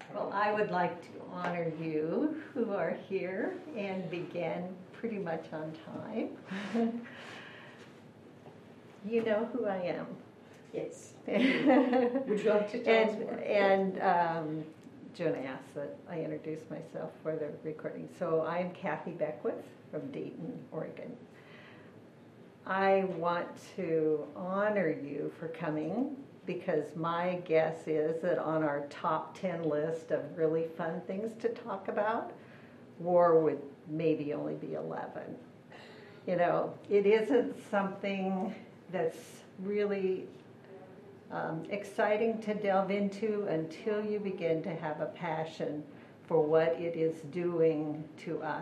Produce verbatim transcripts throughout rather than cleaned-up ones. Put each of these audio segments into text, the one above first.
Well, I would like to honor you who are here and begin pretty much on time. You know who I am. Yes. Would you like to tell and, us more? And um, Jonah asked that I introduce myself for the recording. So I'm Kathy Beckwith from Dayton, Oregon. I want to honor you for coming because my guess is that on our top ten list of really fun things to talk about, war would maybe only be eleven. You know, it isn't something that's really um, exciting to delve into until you begin to have a passion for what it is doing to us.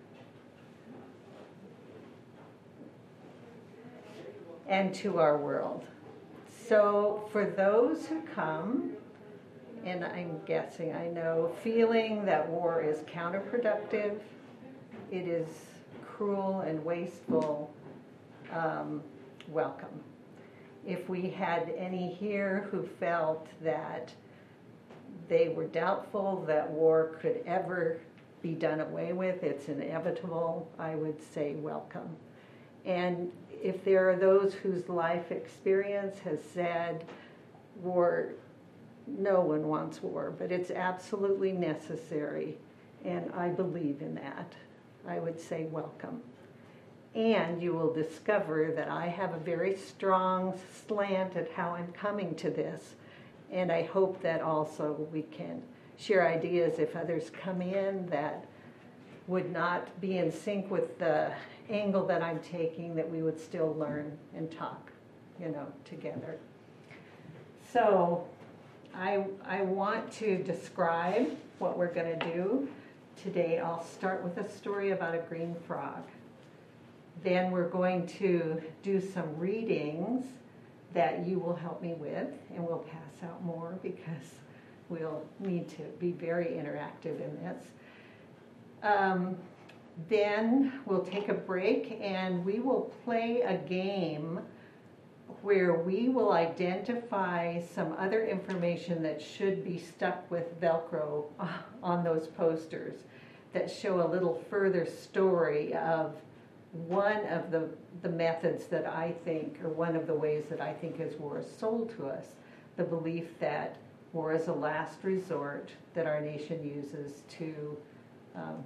And to our world. So for those who come, and I'm guessing, I know, feeling that war is counterproductive, it is cruel and wasteful, um, welcome. If we had any here who felt that they were doubtful that war could ever be done away with, it's inevitable, I would say welcome. And if there are those whose life experience has said war, no one wants war, but it's absolutely necessary, and I believe in that, I would say welcome. And you will discover that I have a very strong slant at how I'm coming to this, and I hope that also we can share ideas if others come in that would not be in sync with the angle that I'm taking, that we would still learn and talk, you know, together. So I, I want to describe what we're going to do today. I'll start with a story about a green frog. Then we're going to do some readings that you will help me with, and we'll pass out more because we'll need to be very interactive in this. Um, then we'll take a break and we will play a game where we will identify some other information that should be stuck with Velcro on those posters that show a little further story of one of the, the methods that I think, or one of the ways that I think as war is sold to us, the belief that war is a last resort that our nation uses to um,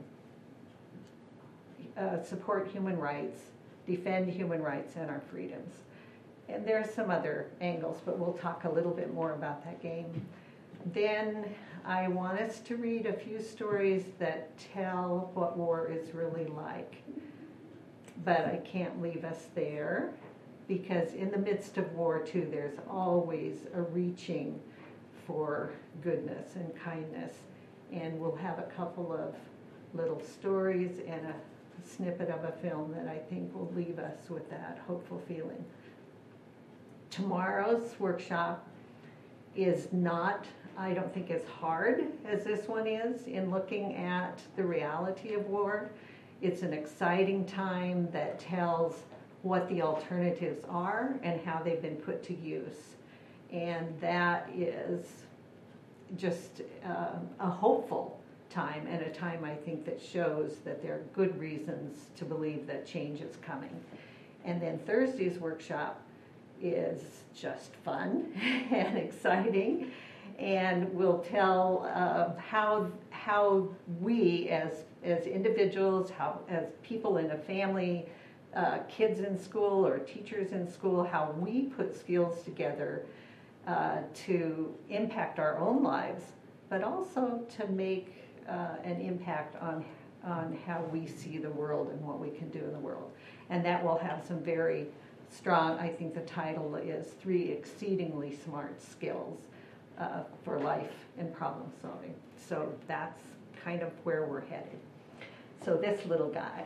uh, support human rights, defend human rights and our freedoms. And there are some other angles, but we'll talk a little bit more about that game. Then I want us to read a few stories that tell what war is really like. But I can't leave us there, because in the midst of war, too, there's always a reaching for goodness and kindness. And we'll have a couple of little stories and a snippet of a film that I think will leave us with that hopeful feeling. Tomorrow's workshop is not, I don't think, as hard as this one is in looking at the reality of war. It's an exciting time that tells what the alternatives are and how they've been put to use. And that is just uh, a hopeful time, and a time I think that shows that there are good reasons to believe that change is coming. And then Thursday's workshop is just fun and exciting, and will tell uh, how how we as as individuals, how as people in a family, uh, kids in school or teachers in school, how we put skills together uh, to impact our own lives, but also to make uh, an impact on on how we see the world and what we can do in the world. And that will have some very strong, I think the title is Three Exceedingly Smart Skills uh, for Life and Problem Solving. So that's kind of where we're headed. So this little guy.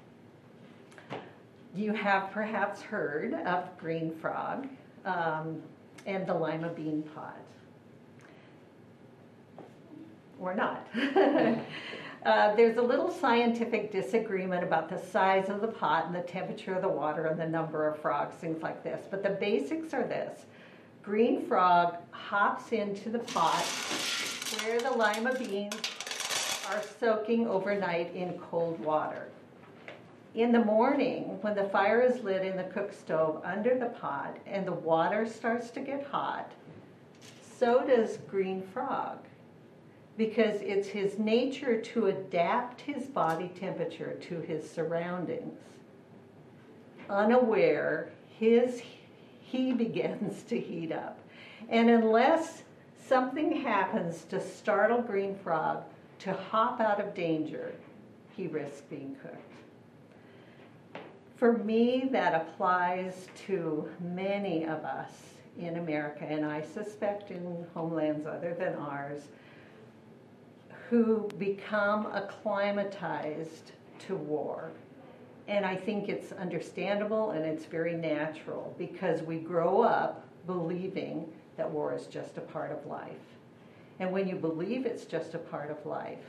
You have perhaps heard of green frog um, and the lima bean pod. Or not. Uh, there's a little scientific disagreement about the size of the pot and the temperature of the water and the number of frogs, things like this. But the basics are this. Green frog hops into the pot where the the lima beans are soaking overnight in cold water. In the morning, when the fire is lit in the cook stove under the pot and the water starts to get hot, so does green frog, because it's his nature to adapt his body temperature to his surroundings. Unaware, his he begins to heat up. And unless something happens to startle green frog to hop out of danger, he risks being cooked. For me, that applies to many of us in America, and I suspect in homelands other than ours, who become acclimatized to war. And I think it's understandable and it's very natural because we grow up believing that war is just a part of life. And when you believe it's just a part of life,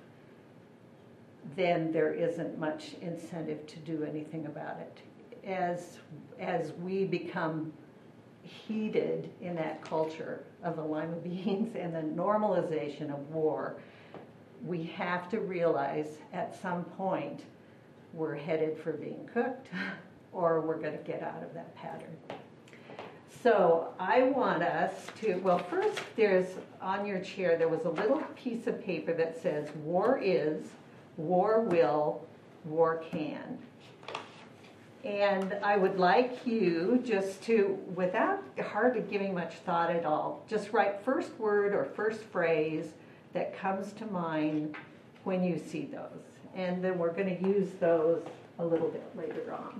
then there isn't much incentive to do anything about it. As, as we become heated in that culture of the lima beans and the normalization of war, we have to realize at some point we're headed for being cooked or we're going to get out of that pattern. So I want us to, well, first there's on your chair, there was a little piece of paper that says war is, war will, war can. And I would like you just to, without hardly giving much thought at all, just write first word or first phrase that comes to mind when you see those. And then we're going to use those a little bit later on.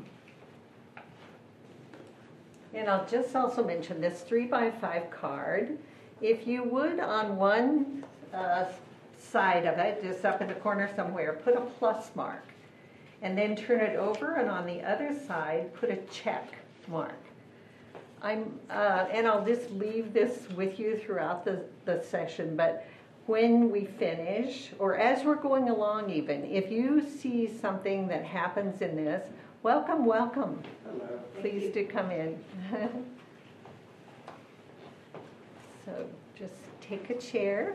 And I'll just also mention this three by five card. If you would, on one uh, side of it, just up in the corner somewhere, put a plus mark. And then turn it over, and on the other side, put a check mark. I'm, uh, and I'll just leave this with you throughout the, the session, but when we finish, or as we're going along even, if you see something that happens in this, welcome, welcome. Hello. Please do come in. So just take a chair.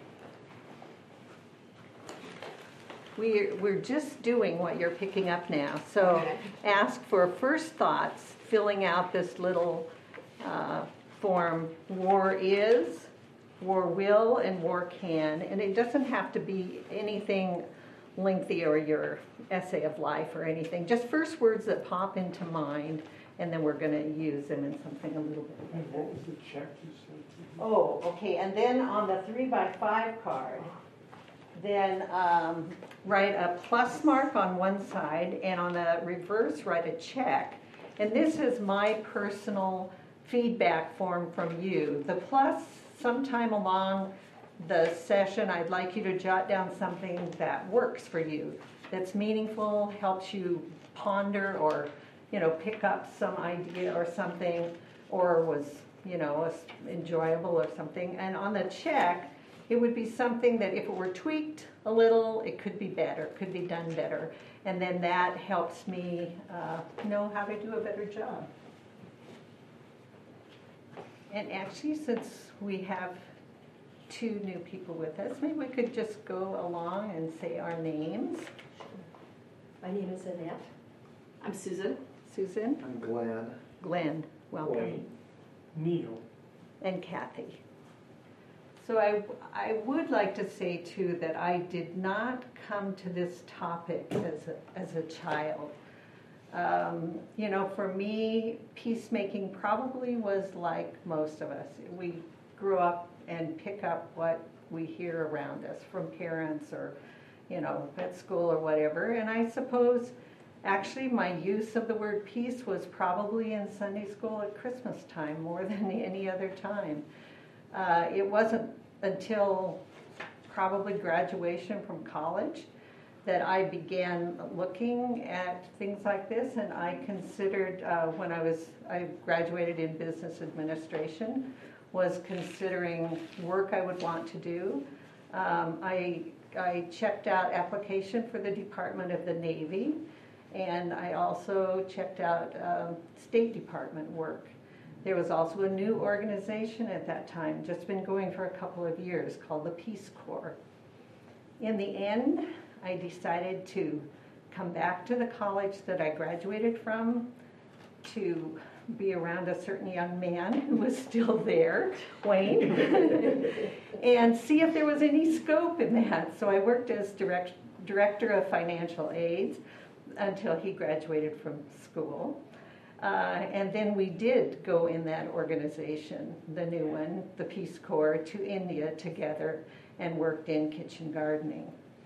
We're, we're just doing what you're picking up now. So ask for first thoughts, filling out this little uh, form, war is, war will, and war can. And it doesn't have to be anything lengthy or your essay of life or anything. Just first words that pop into mind, and then we're going to use them in something a little bit. And what was the check you said? Oh, okay. And then on the three by five card, then um, write a plus mark on one side, and on the reverse write a check. And this is my personal feedback form from you. The plus, sometime along the session, I'd like you to jot down something that works for you, that's meaningful, helps you ponder or, you know, pick up some idea or something, or was, you know, enjoyable or something. And on the check, it would be something that if it were tweaked a little, it could be better, could be done better. And then that helps me uh, know how to do a better job. And actually, since we have two new people with us, maybe we could just go along and say our names. My name is Annette. I'm Susan. Susan. I'm Glenn. Glenn, welcome. Wayne. Neil. And Kathy. So I, I would like to say, too, that I did not come to this topic as a, as a child. Um, you know, for me, peacemaking probably was like most of us. We grew up and pick up what we hear around us from parents or, you know, at school or whatever. And I suppose actually my use of the word peace was probably in Sunday school at Christmas time more than any other time. Uh, it wasn't until probably graduation from college that I began looking at things like this, and I considered, uh, when I was, I graduated in business administration, was considering work I would want to do. Um, I, I checked out application for the Department of the Navy, and I also checked out um, State Department work. There was also a new organization at that time, just been going for a couple of years, called the Peace Corps. In the end, I decided to come back to the college that I graduated from to be around a certain young man who was still there, Wayne, and see if there was any scope in that. So I worked as direct, director of financial aids until he graduated from school. Uh, and then we did go in that organization, the new one, the Peace Corps, to India together and worked in kitchen gardening.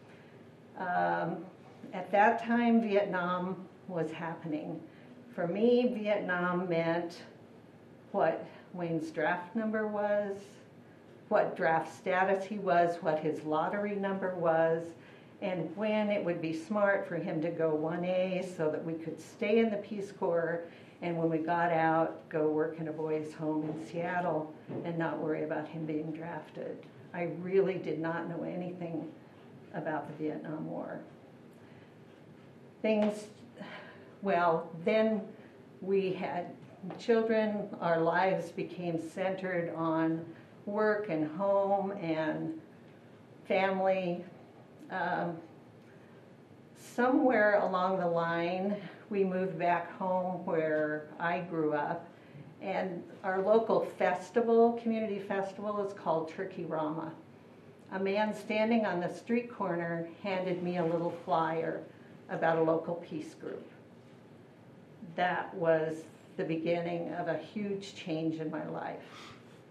Um, at that time, Vietnam was happening. For me, Vietnam meant what Wayne's draft number was, what draft status he was, what his lottery number was, and when it would be smart for him to go one A so that we could stay in the Peace Corps, and when we got out, go work in a boys' home in Seattle and not worry about him being drafted. I really did not know anything about the Vietnam War. Things, well, then we had children, our lives became centered on work and home and family. Um, somewhere along the line, we moved back home where I grew up, and our local festival, community festival, is called Turkey Rama. A man standing on the street corner handed me a little flyer about a local peace group. That was the beginning of a huge change in my life.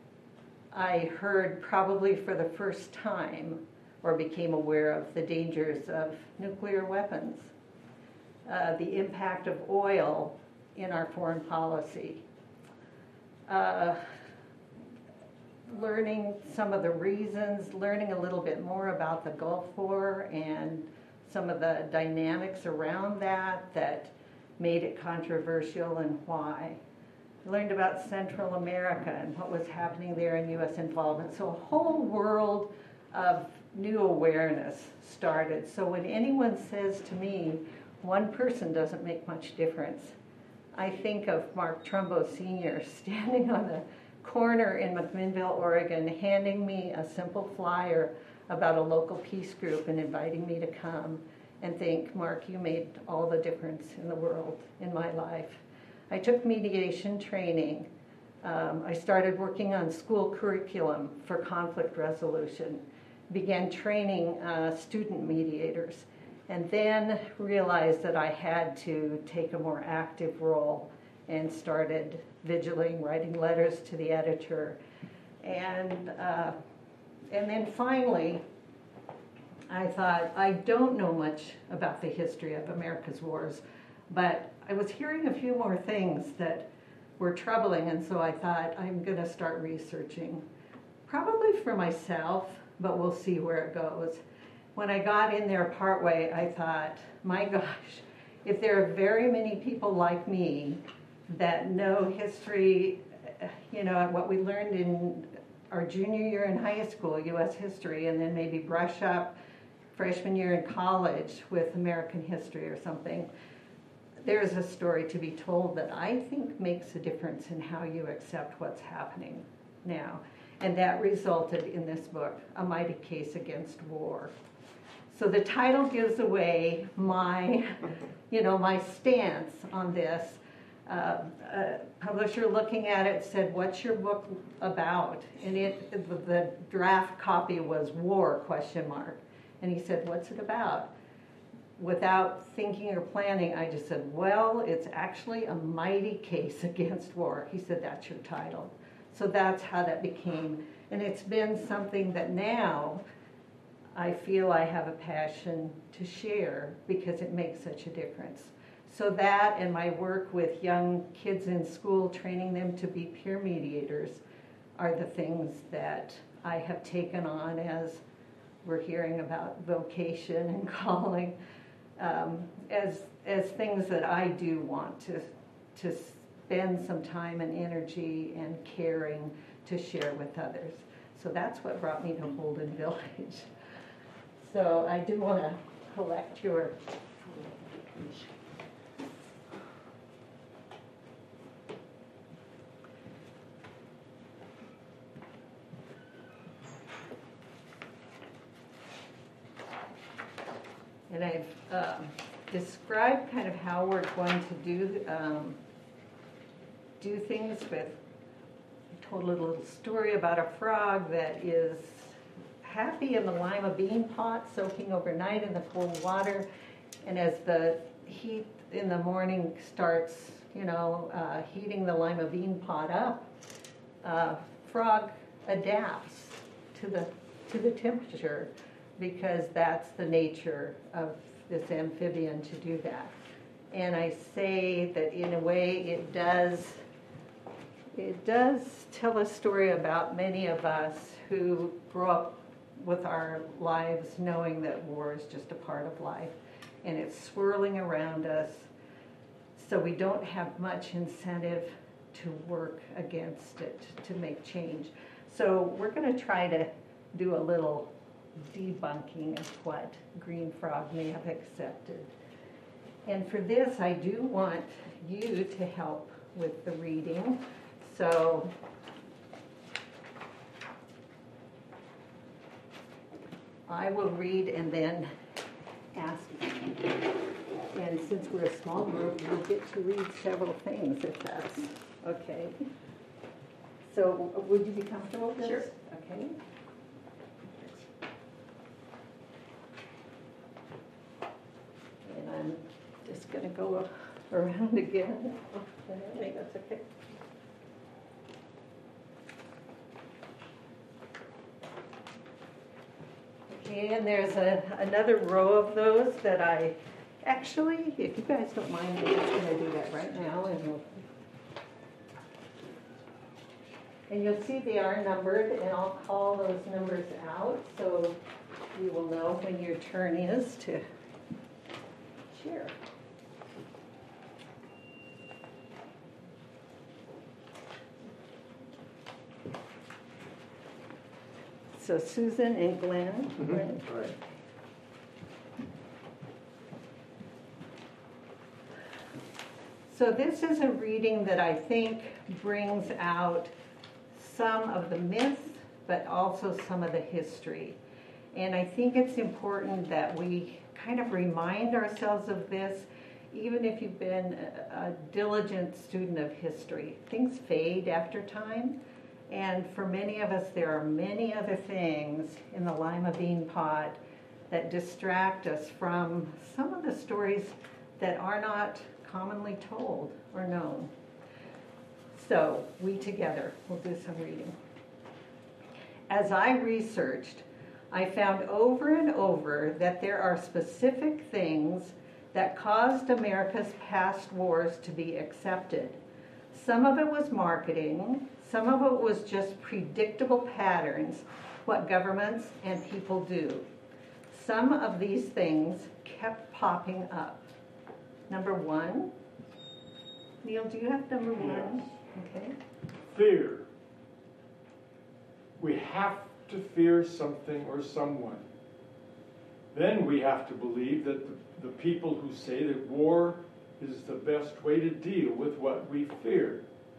I heard probably for the first time, or became aware of, the dangers of nuclear weapons, uh, the impact of oil in our foreign policy, uh, learning some of the reasons, learning a little bit more about the Gulf War and some of the dynamics around that that made it controversial and why. I learned about Central America and what was happening there in U S involvement. So a whole world of new awareness started. So when anyone says to me, one person doesn't make much difference, I think of Mark Trumbo Senior standing on the corner in McMinnville, Oregon, handing me a simple flyer about a local peace group and inviting me to come, and think, Mark, you made all the difference in the world, in my life. I took mediation training. Um, I started working on school curriculum for conflict resolution, began training uh, student mediators, and then realized that I had to take a more active role and started vigiling, writing letters to the editor. And, uh, and then finally, I thought, I don't know much about the history of America's wars, but I was hearing a few more things that were troubling, and so I thought, I'm going to start researching. Probably for myself, but we'll see where it goes. When I got in there partway, I thought, my gosh, if there are very many people like me that know history, you know, what we learned in our junior year in high school, U S history, and then maybe brush up freshman year in college with American history or something, there's a story to be told that I think makes a difference in how you accept what's happening now. And that resulted in this book, A Mighty Case Against War. So the title gives away my, you know, my stance on this. Uh, a publisher looking at it said, what's your book about? And it, the draft copy was war, question mark. And he said, what's it about? Without thinking or planning, I just said, well, it's actually a mighty case against war. He said, that's your title. So that's how that became. And it's been something that now I feel I have a passion to share because it makes such a difference. So that and my work with young kids in school, training them to be peer mediators, are the things that I have taken on as we're hearing about vocation and calling, um, as, as things that I do want to, to spend some time and energy and caring to share with others. So that's what brought me to Holden Village. So I do want to collect your... And I've um, described kind of how we're going to do um, do things with, I told a little, little story about a frog that is happy in the lima bean pot, soaking overnight in the cold water. And as the heat in the morning starts, you know, uh, heating the lima bean pot up, uh, frog adapts to the to the temperature, because that's the nature of this amphibian to do that. And I say that in a way it does it does tell a story about many of us who grow up with our lives knowing that war is just a part of life, and it's swirling around us, so we don't have much incentive to work against it, to make change. So we're going to try to do a little debunking of what Green Frog may have accepted. And for this, I do want you to help with the reading. So I will read and then ask. And since we're a small group, we'll get to read several things if that's okay. So would you be comfortable with this? Sure. Okay. And I'm just going to go around again. I think that's okay. Okay, and there's a, another row of those that I actually, if you guys don't mind, I'm just going to do that right now. And, we'll, and you'll see they are numbered, and I'll call those numbers out so you will know when your turn is to share. So Susan and Glenn. Mm-hmm. Glenn. Right. So this is a reading that I think brings out some of the myths, but also some of the history. And I think it's important that we kind of remind ourselves of this, even if you've been a, a diligent student of history. Things fade after time. And for many of us, there are many other things in the lima bean pot that distract us from some of the stories that are not commonly told or known. So we together will do some reading. As I researched, I found over and over that there are specific things that caused America's past wars to be accepted. Some of it was marketing. Some of it was just predictable patterns, what governments and people do. Some of these things kept popping up. Number one. Neil, do you have number one? Yes. Okay. Fear. We have to fear something or someone. Then we have to believe that the, the people who say that war is the best way to deal with what we fear.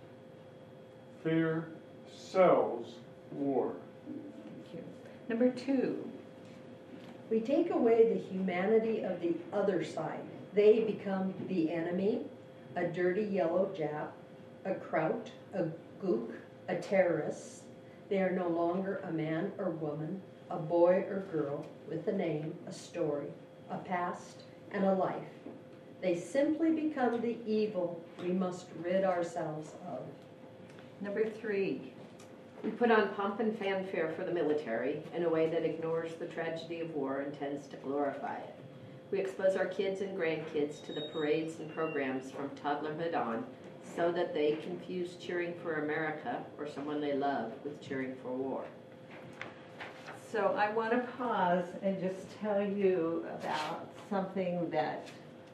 Fear sells war. Thank you. Number two. We take away the humanity of the other side. They become the enemy, a dirty yellow Jap, a kraut, a gook, a terrorist. They are no longer a man or woman, a boy or girl with a name, a story, a past, and a life. They simply become the evil we must rid ourselves of. Number three. We put on pomp and fanfare for the military in a way that ignores the tragedy of war and tends to glorify it. We expose our kids and grandkids to the parades and programs from toddlerhood on so that they confuse cheering for America or someone they love with cheering for war. So I want to pause and just tell you about something that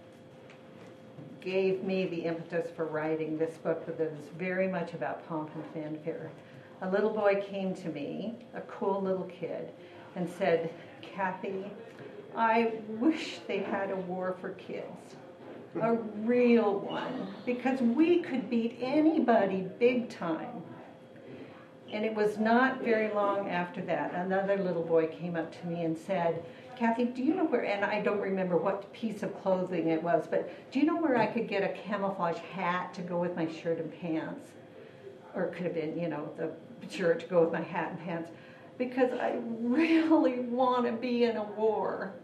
gave me the impetus for writing this book, that is very much about pomp and fanfare. A little boy came to me, a cool little kid, and said, "Kathy, I wish they had a war for kids, a real one, because we could beat anybody big time." And it was not very long after that, another little boy came up to me and said, Kathy, do you know where, and I don't remember what piece of clothing it was, but do you know where I could get a camouflage hat to go with my shirt and pants? Or it could have been, you know, the shirt to go with my hat and pants. Because I really want to be in a war.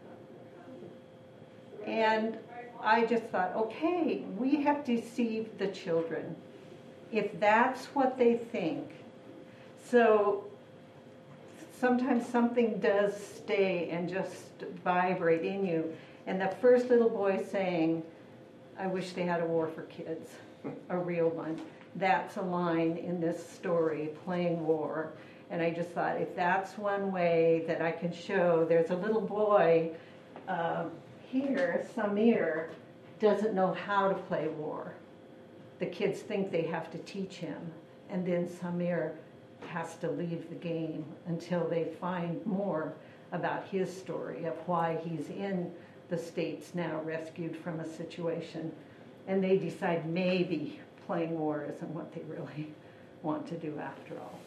And I just thought, okay, we have deceived the children. If that's what they think. So sometimes something does stay and just vibrate in you. And the first little boy saying, I wish they had a war for kids, a real one. That's a line in this story, playing war. And I just thought, if that's one way that I can show, there's a little boy uh, here, Samir, doesn't know how to play war. The kids think they have to teach him. And then Samir has to leave the game until they find more about his story of why he's in the States now, rescued from a situation. And they decide maybe playing war isn't what they really want to do after all.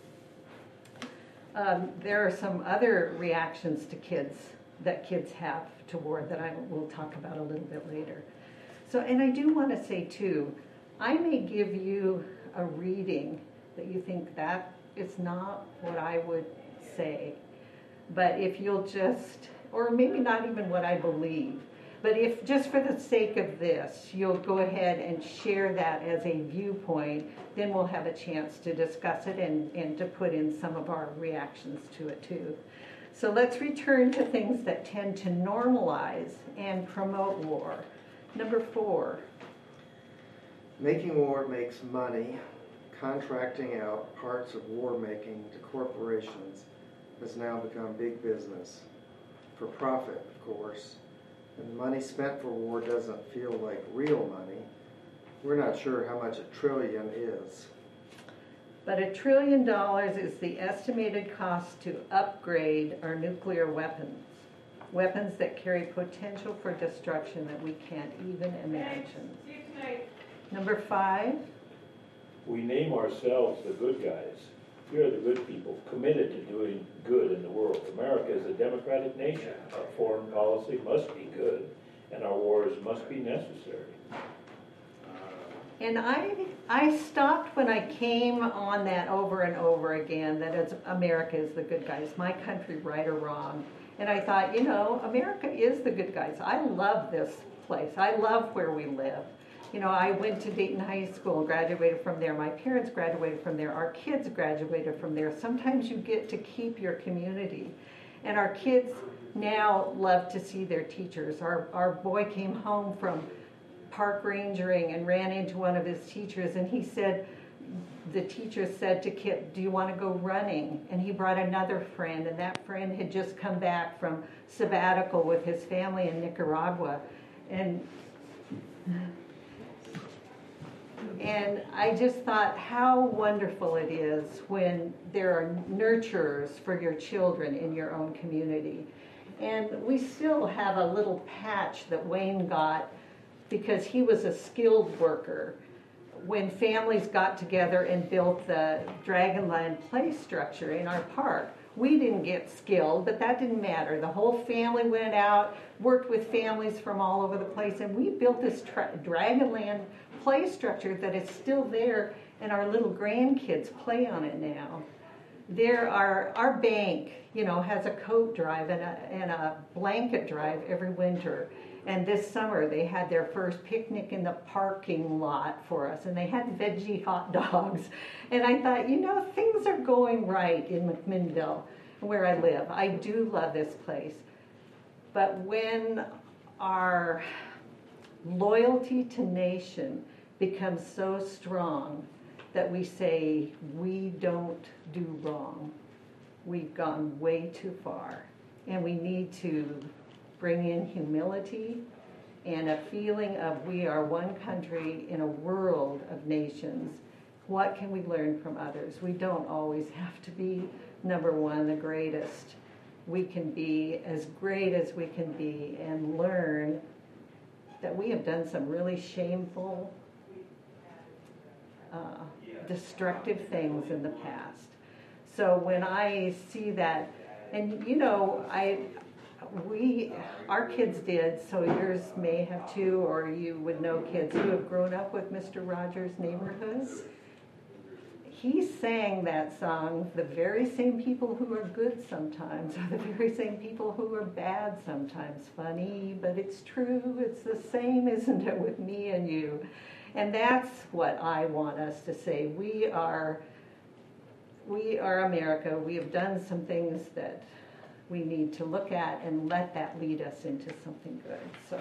Um, there are some other reactions to kids that kids have to war that I will talk about a little bit later. So, and I do want to say too, I may give you a reading that you think that is not what I would say, but if you'll just, or maybe not even what I believe, but if just for the sake of this, you'll go ahead and share that as a viewpoint, then we'll have a chance to discuss it and, and to put in some of our reactions to it too. So let's return to things that tend to normalize and promote war. Number four. Making war makes money. Contracting out parts of war making to corporations has now become big business. For profit, of course. And money spent for war doesn't feel like real money. We're not sure how much a trillion is. But a trillion dollars is the estimated cost to upgrade our nuclear weapons. Weapons that carry potential for destruction that we can't even imagine. Number five. We name ourselves the good guys. We are the good people, committed to doing good in the world. America is a democratic nation. Our foreign policy must be good, and our wars must be necessary. And I I stopped when I came on that over and over again, that it's, America is the good guys, my country, right or wrong. And I thought, you know, America is the good guys. I love this place. I love where we live. You know, I went to Dayton High School, graduated from there. My parents graduated from there. Our kids graduated from there. Sometimes you get to keep your community. And our kids now love to see their teachers. Our, our boy came home from park rangering and ran into one of his teachers, and he said, the teacher said to Kip, do you want to go running? And he brought another friend, and that friend had just come back from sabbatical with his family in Nicaragua. And And I just thought how wonderful it is when there are nurturers for your children in your own community. And we still have a little patch that Wayne got because he was a skilled worker. When families got together and built the Dragonland play structure in our park, we didn't get skilled, but that didn't matter. The whole family went out, worked with families from all over the place, and we built this tra- Dragonland play structure that is still there, and our little grandkids play on it now. There are, our bank, you know, has a coat drive and a, and a blanket drive every winter. And this summer they had their first picnic in the parking lot for us, and they had veggie hot dogs. And I thought, you know, things are going right in McMinnville, where I live. I do love this place. But when our loyalty to nation becomes so strong that we say we don't do wrong, we've gone way too far. And we need to bring in humility and a feeling of we are one country in a world of nations. What can we learn from others? We don't always have to be number one, the greatest. We can be as great as we can be and learn that we have done some really shameful, uh, destructive things in the past. So when I see that, and you know, I, we, our kids did, so yours may have too, or you would know kids who have grown up with Mister Rogers' Neighborhoods. He sang that song. The very same people who are good sometimes are the very same people who are bad sometimes. Funny, but it's true. It's the same, isn't it, with me and you? And that's what I want us to say. We are, we are America. We have done some things that we need to look at and let that lead us into something good. So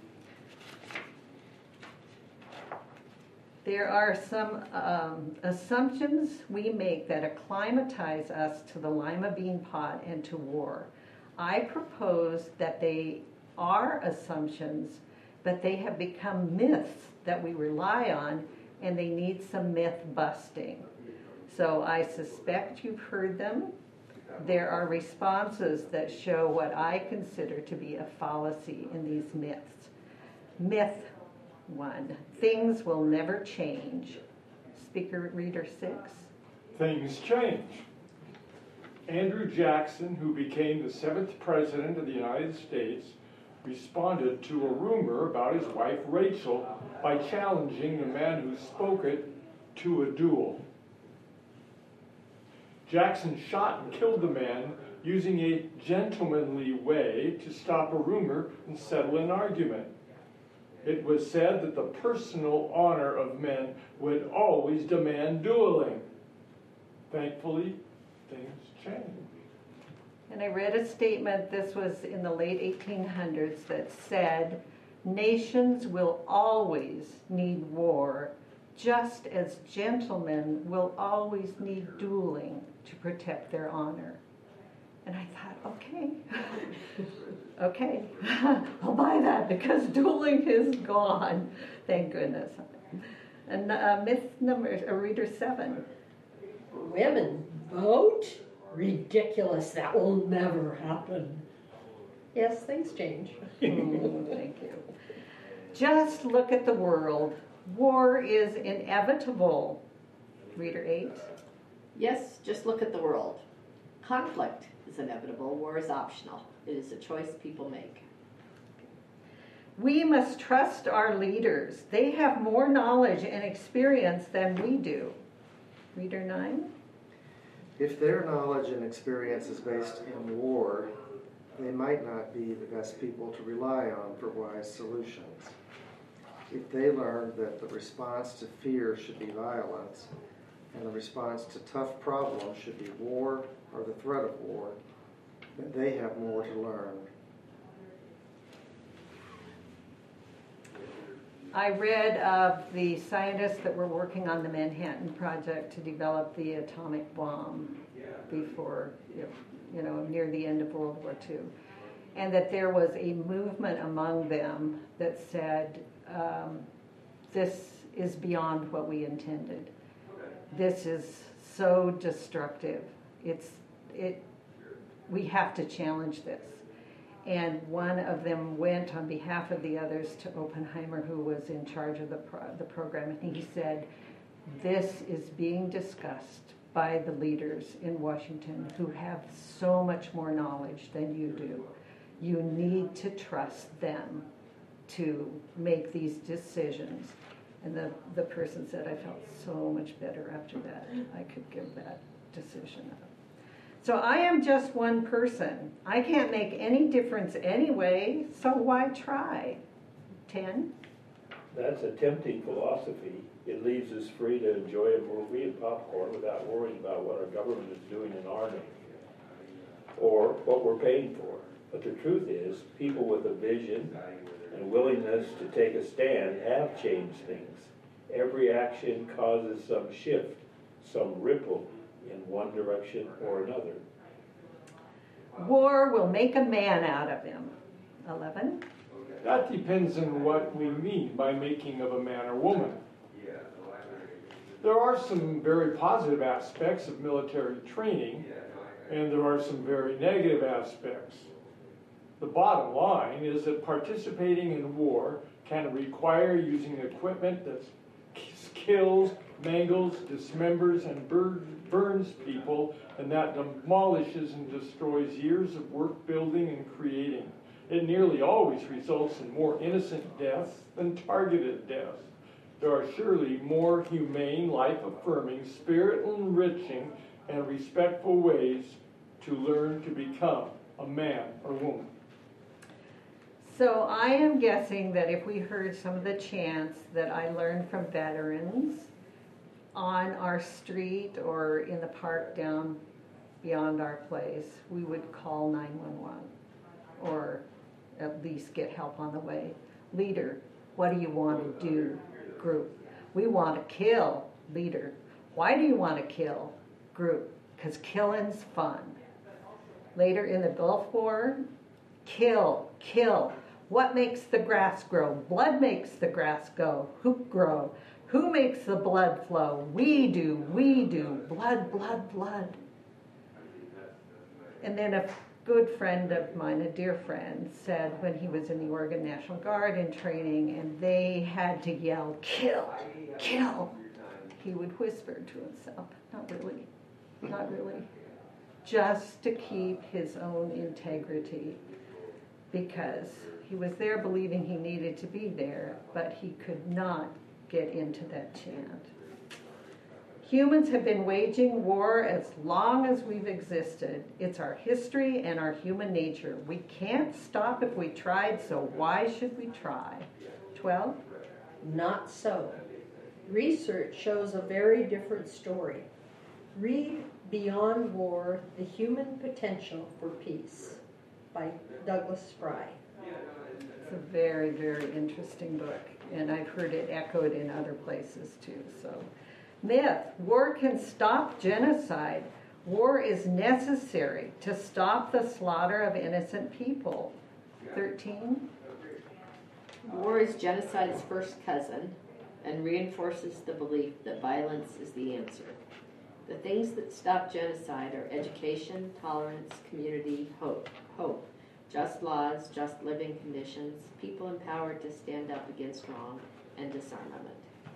there are some um, assumptions we make that acclimatize us to the lima bean pot and to war. I propose that they are assumptions, but they have become myths that we rely on, and they need some myth busting. So I suspect you've heard them. There are responses that show what I consider to be a fallacy in these myths. Myth one, things will never change. Speaker reader six. Things change. Andrew Jackson, who became the seventh president of the United States, responded to a rumor about his wife Rachel by challenging the man who spoke it to a duel. Jackson shot and killed the man using a gentlemanly way to stop a rumor and settle an argument. It was said that the personal honor of men would always demand dueling. Thankfully, things change. And I read a statement, this was in the late eighteen hundreds, that said, nations will always need war, just as gentlemen will always need dueling to protect their honor. And I thought, okay, okay, I'll buy that because dueling is gone, thank goodness. And uh, myth number, uh, reader seven. Women vote? Ridiculous, that will never happen. Yes, things change. Mm, thank you. Just look at the world. War is inevitable. Reader eight. Yes, just look at the world. Conflict is inevitable. War is optional. It is a choice people make. We must trust our leaders. They have more knowledge and experience than we do. Reader nine. If their knowledge and experience is based in war, they might not be the best people to rely on for wise solutions. If they learned that the response to fear should be violence, and the response to tough problems should be war or the threat of war, then they have more to learn. I read of the scientists that were working on the Manhattan Project to develop the atomic bomb before, you know, near the end of World War Two. And that there was a movement among them that said, um, this is beyond what we intended. This is so destructive. It's, it, we have to challenge this. And one of them went on behalf of the others to Oppenheimer, who was in charge of the, pro- the program, and he said, this is being discussed by the leaders in Washington who have so much more knowledge than you do. You need to trust them to make these decisions. And the, the person said, I felt so much better after that. I could give that decision up. So I am just one person. I can't make any difference anyway, so why try? Ten? That's a tempting philosophy. It leaves us free to enjoy a movie and popcorn without worrying about what our government is doing in our name or what we're paying for. But the truth is, people with a vision and willingness to take a stand have changed things. Every action causes some shift, some ripple in one direction or another. War will make a man out of him. Eleven? That depends on what we mean by making of a man or woman. There are some very positive aspects of military training, and there are some very negative aspects. The bottom line is that participating in war can require using equipment that's kills, mangles, dismembers, and bur- burns people, and that demolishes and destroys years of work building and creating. It nearly always results in more innocent deaths than targeted deaths. There are surely more humane, life-affirming, spirit-enriching, and respectful ways to learn to become a man or woman. So I am guessing that if we heard some of the chants that I learned from veterans on our street or in the park down beyond our place, we would call nine one one or at least get help on the way. Leader, what do you want to do? Group, we want to kill. Leader, why do you want to kill? Group, because killing's fun. Later in the Gulf War, kill, kill. What makes the grass grow? Blood makes the grass go. Who grow? Who makes the blood flow? We do, we do. Blood, blood, blood. And then a good friend of mine, a dear friend, said when he was in the Oregon National Guard in training and they had to yell, kill, kill, he would whisper to himself, not really, not really, just to keep his own integrity, because he was there believing he needed to be there, but he could not get into that chant. Humans have been waging war as long as we've existed. It's our history and our human nature. We can't stop if we tried, so why should we try? twelve? Not so. Research shows a very different story. Read Beyond War, The Human Potential for Peace by Douglas Spry. It's a very, very interesting book, and I've heard it echoed in other places too. So, myth, war can stop genocide. War is necessary to stop the slaughter of innocent people. thirteen. War is genocide's first cousin and reinforces the belief that violence is the answer. The things that stop genocide are education, tolerance, community, hope, hope, just laws, just living conditions, people empowered to stand up against wrong, and disarmament.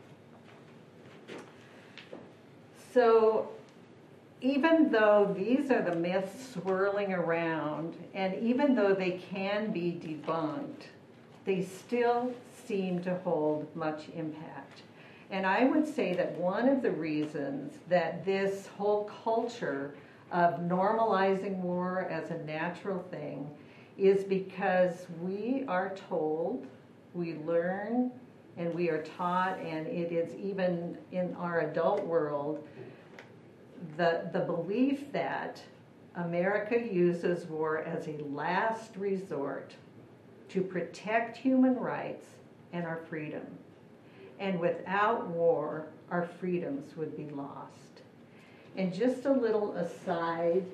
So, even though these are the myths swirling around, and even though they can be debunked, they still seem to hold much impact. And I would say that one of the reasons that this whole culture of normalizing war as a natural thing is because we are told, we learn, and we are taught, and it is even in our adult world, the, the belief that America uses war as a last resort to protect human rights and our freedom. And without war, our freedoms would be lost. And just a little aside,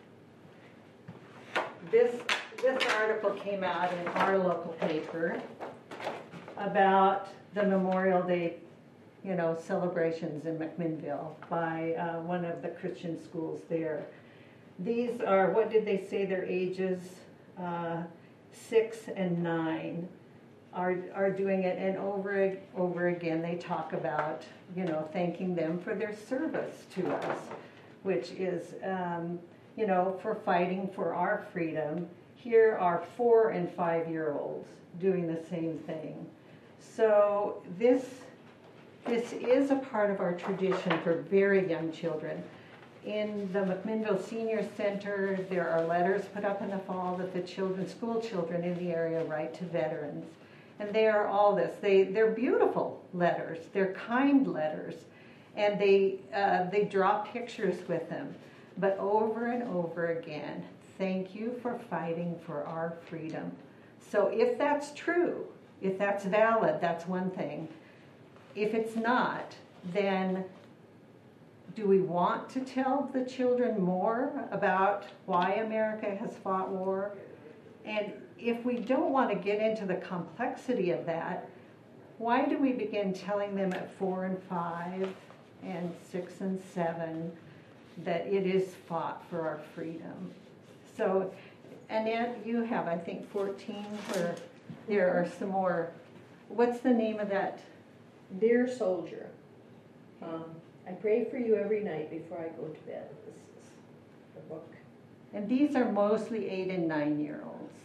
this, this article came out in our local paper about the Memorial Day, you know, celebrations in McMinnville by uh, one of the Christian schools there. These are, what did they say their ages? Uh, six and nine are are doing it, and over over again they talk about, you know, thanking them for their service to us, which is, um, you know, for fighting for our freedom. Here are four and five year olds doing the same thing. So this this is a part of our tradition for very young children. In the McMinnville Senior Center, there are letters put up in the fall that the children, school children in the area write to veterans. And they are all this. They, they're beautiful letters. They're kind letters. And they, uh, they draw pictures with them. But over and over again, thank you for fighting for our freedom. So if that's true, if that's valid, that's one thing. If it's not, then do we want to tell the children more about why America has fought war? And if we don't want to get into the complexity of that, why do we begin telling them at four and five and six and seven that it is fought for our freedom? So, Annette, you have, I think, fourteen where there are some more. What's the name of that? Dear Soldier. Um, I pray for you every night before I go to bed. This is the book. And these are mostly eight and nine-year-olds.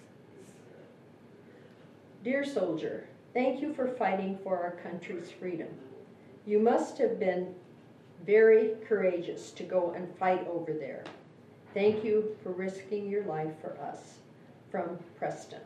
Dear soldier, thank you for fighting for our country's freedom. You must have been very courageous to go and fight over there. Thank you for risking your life for us. From Preston.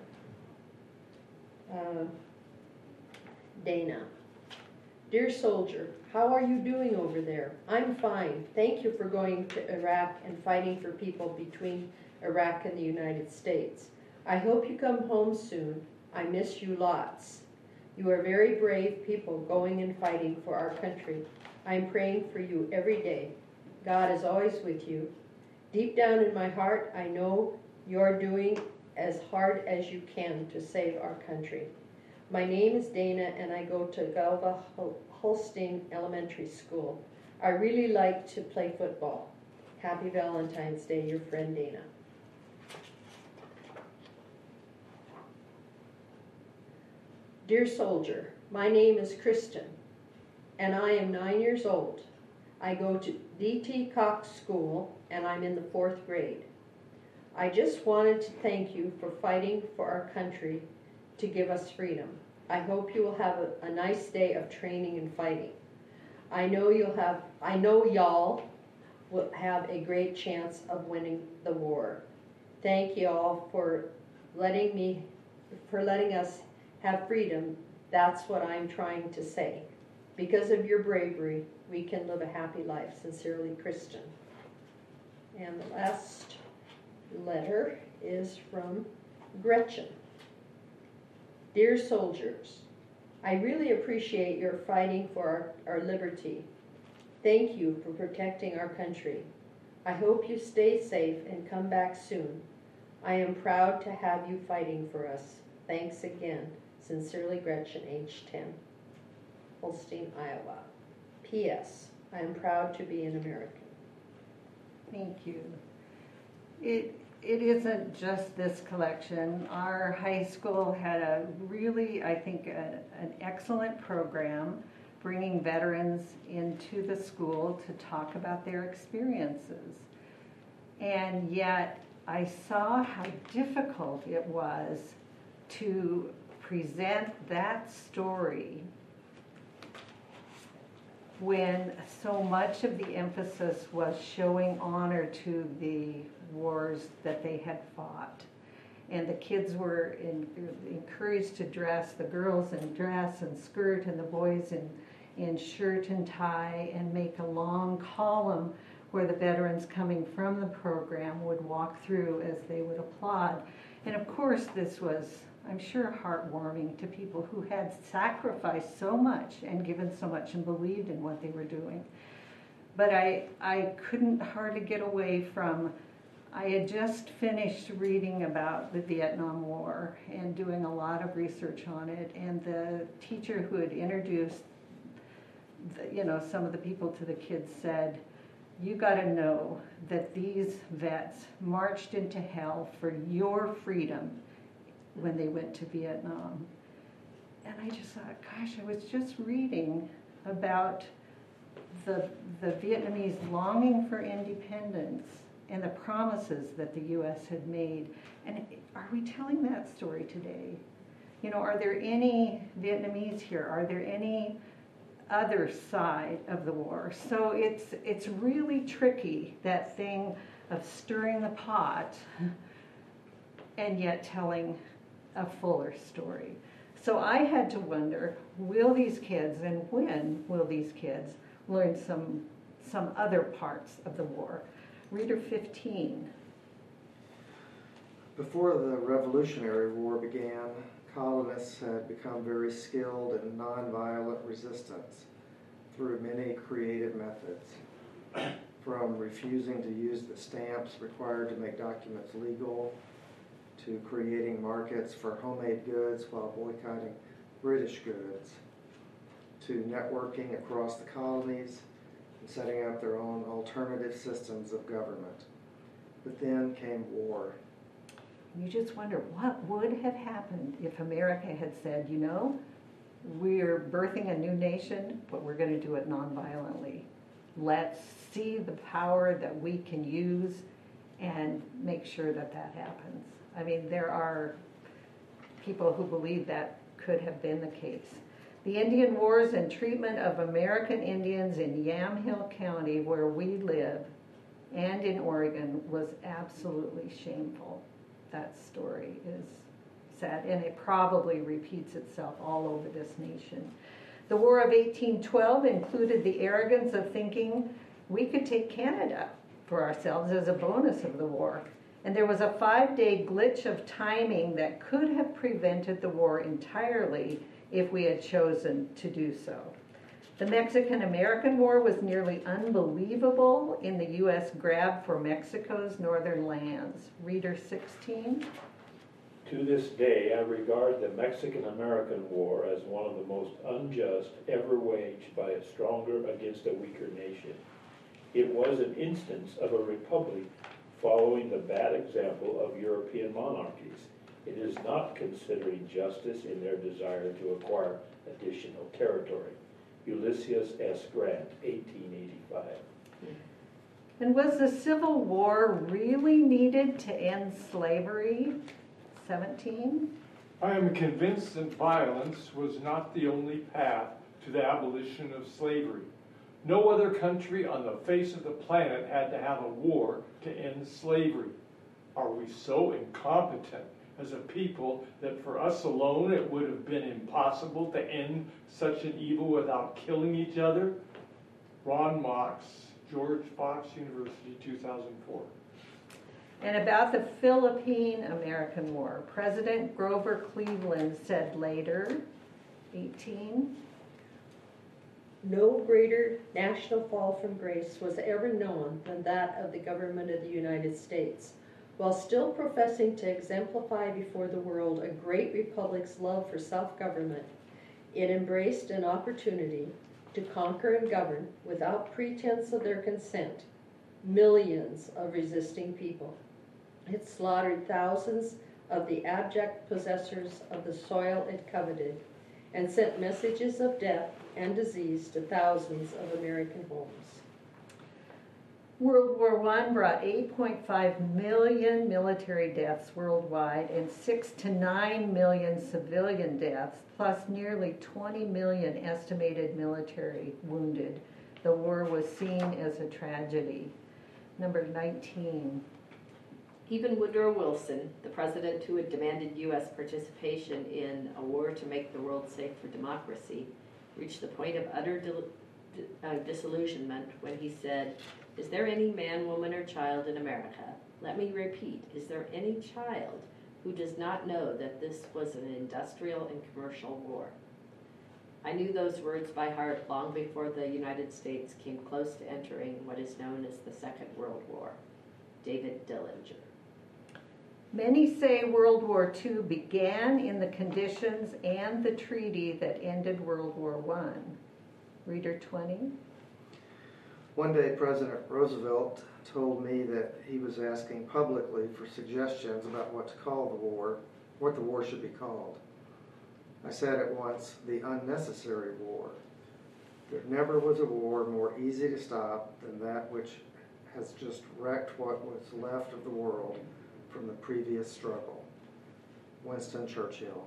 Uh, Dana. Dear soldier, how are you doing over there? I'm fine. Thank you for going to Iraq and fighting for people between Iraq and the United States. I hope you come home soon. I miss you lots. You are very brave people going and fighting for our country. I'm praying for you every day. God is always with you. Deep down in my heart, I know you're doing as hard as you can to save our country. My name is Dana and I go to Galva Holstein Elementary School. I really like to play football. Happy Valentine's Day, your friend Dana. Dear soldier, my name is Kristen and I am nine years old. I go to D T Cox School and I'm in the fourth grade. I just wanted to thank you for fighting for our country to give us freedom. I hope you will have a, a nice day of training and fighting. I know you'll have, I know y'all will have a great chance of winning the war. Thank you all for letting me, for letting us have freedom. That's what I'm trying to say. Because of your bravery, we can live a happy life. Sincerely, Kristen. And the last letter is from Gretchen. Dear soldiers, I really appreciate your fighting for our, our liberty. Thank you for protecting our country. I hope you stay safe and come back soon. I am proud to have you fighting for us. Thanks again. Sincerely, Gretchen, age ten, Holstein, Iowa. P S. I am proud to be an American. Thank you. It It isn't just this collection. Our high school had a really, I think, a, an excellent program bringing veterans into the school to talk about their experiences. And yet I saw how difficult it was to present that story when so much of the emphasis was showing honor to the wars that they had fought. And the kids were in, encouraged to dress, the girls in dress and skirt and the boys in, in shirt and tie, and make a long column where the veterans coming from the program would walk through as they would applaud. And of course this was, I'm sure, heartwarming to people who had sacrificed so much and given so much and believed in what they were doing. But I, I couldn't hardly get away from, I had just finished reading about the Vietnam War and doing a lot of research on it, and the teacher who had introduced the, you know, some of the people to the kids said, you got to know that these vets marched into hell for your freedom when they went to Vietnam. And I just thought, gosh, I was just reading about the, the Vietnamese longing for independence and the promises that the U S had made. And are we telling that story today? You know, are there any Vietnamese here? Are there any other side of the war? So it's it's really tricky, that thing of stirring the pot and yet telling a fuller story. So I had to wonder, will these kids, and when will these kids learn some some other parts of the war? Reader fifteen. Before the Revolutionary War began, colonists had become very skilled in nonviolent resistance through many creative methods, from refusing to use the stamps required to make documents legal, to creating markets for homemade goods while boycotting British goods, to networking across the colonies and setting up their own alternative systems of government. But then came war. You just wonder what would have happened if America had said, you know, we're birthing a new nation, but we're going to do it nonviolently. Let's see the power that we can use and make sure that that happens. I mean, there are people who believe that could have been the case. The Indian Wars and treatment of American Indians in Yamhill County, where we live, and in Oregon, was absolutely shameful. That story is sad, and it probably repeats itself all over this nation. The War of eighteen twelve included the arrogance of thinking we could take Canada for ourselves as a bonus of the war. And there was a five-day glitch of timing that could have prevented the war entirely if we had chosen to do so. The Mexican-American War was nearly unbelievable in the U S grab for Mexico's northern lands. Reader sixteen. To this day, I regard the Mexican-American War as one of the most unjust ever waged by a stronger against a weaker nation. It was an instance of a republic following the bad example of European monarchies. It is not considering justice in their desire to acquire additional territory. Ulysses S. Grant, eighteen eighty-five. And was the Civil War really needed to end slavery? seventeen. I am convinced that violence was not the only path to the abolition of slavery. No other country on the face of the planet had to have a war to end slavery. Are we so incompetent as a people that for us alone it would have been impossible to end such an evil without killing each other? Ron Mox, George Fox University, two thousand four. And about the Philippine-American War, President Grover Cleveland said later, eighteen, No greater national fall from grace was ever known than that of the government of the United States. While still professing to exemplify before the world a great republic's love for self-government, it embraced an opportunity to conquer and govern, without pretense of their consent, millions of resisting people. It slaughtered thousands of the abject possessors of the soil it coveted, and sent messages of death and disease to thousands of American homes. World War One brought eight point five million military deaths worldwide and six to nine million civilian deaths, plus nearly twenty million estimated military wounded. The war was seen as a tragedy. Number nineteen. Even Woodrow Wilson, the president who had demanded U S participation in a war to make the world safe for democracy, reached the point of utter dil- uh, disillusionment when he said, "Is there any man, woman, or child in America? Let me repeat, is there any child who does not know that this was an industrial and commercial war?" I knew those words by heart long before the United States came close to entering what is known as the Second World War. David Dillinger. Many say World War Two began in the conditions and the treaty that ended World War One. Reader twenty. One day, President Roosevelt told me that he was asking publicly for suggestions about what to call the war, what the war should be called. I said at once, the unnecessary war. There never was a war more easy to stop than that which has just wrecked what was left of the world from the previous struggle. Winston Churchill.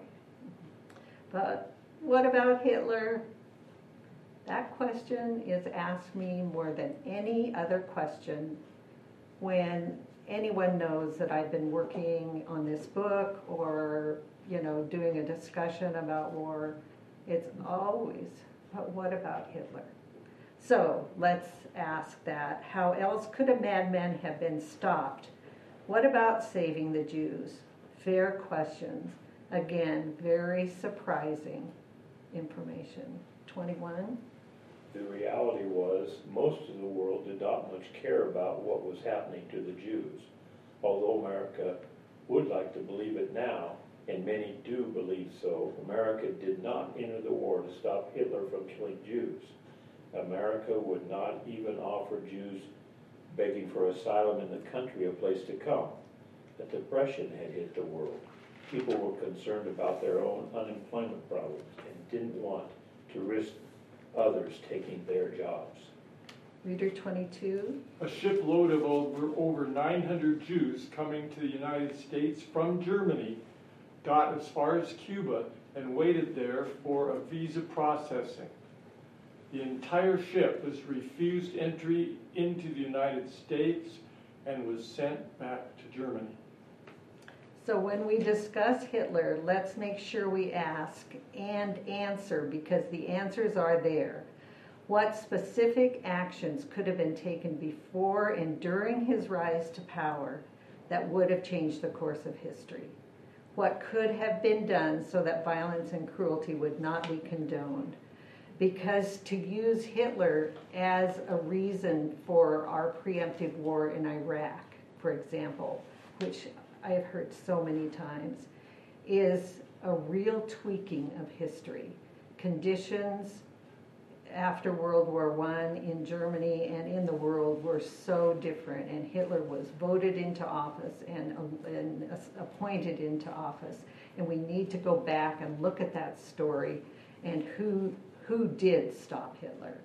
But what about Hitler? That question is asked me more than any other question when anyone knows that I've been working on this book or, you know, doing a discussion about war. It's always, but what about Hitler? So let's ask that. How else could a madman have been stopped? What about saving the Jews? Fair questions. Again, very surprising information. twenty-one. The reality was most of the world did not much care about what was happening to the Jews. Although America would like to believe it now, and many do believe so, America did not enter the war to stop Hitler from killing Jews. America would not even offer Jews begging for asylum in the country a place to come. A depression had hit the world. People were concerned about their own unemployment problems and didn't want to risk others taking their jobs. Reader twenty-two. A shipload of over, over nine hundred Jews coming to the United States from Germany got as far as Cuba and waited there for a visa processing. The entire ship was refused entry into the United States and was sent back to Germany. So when we discuss Hitler, let's make sure we ask and answer, because the answers are there. What specific actions could have been taken before and during his rise to power that would have changed the course of history? What could have been done so that violence and cruelty would not be condoned? Because to use Hitler as a reason for our preemptive war in Iraq, for example, which I have heard so many times, is a real tweaking of history. Conditions after World War One in Germany and in the world were so different, and Hitler was voted into office and, and appointed into office. And we need to go back and look at that story and who who did stop Hitler.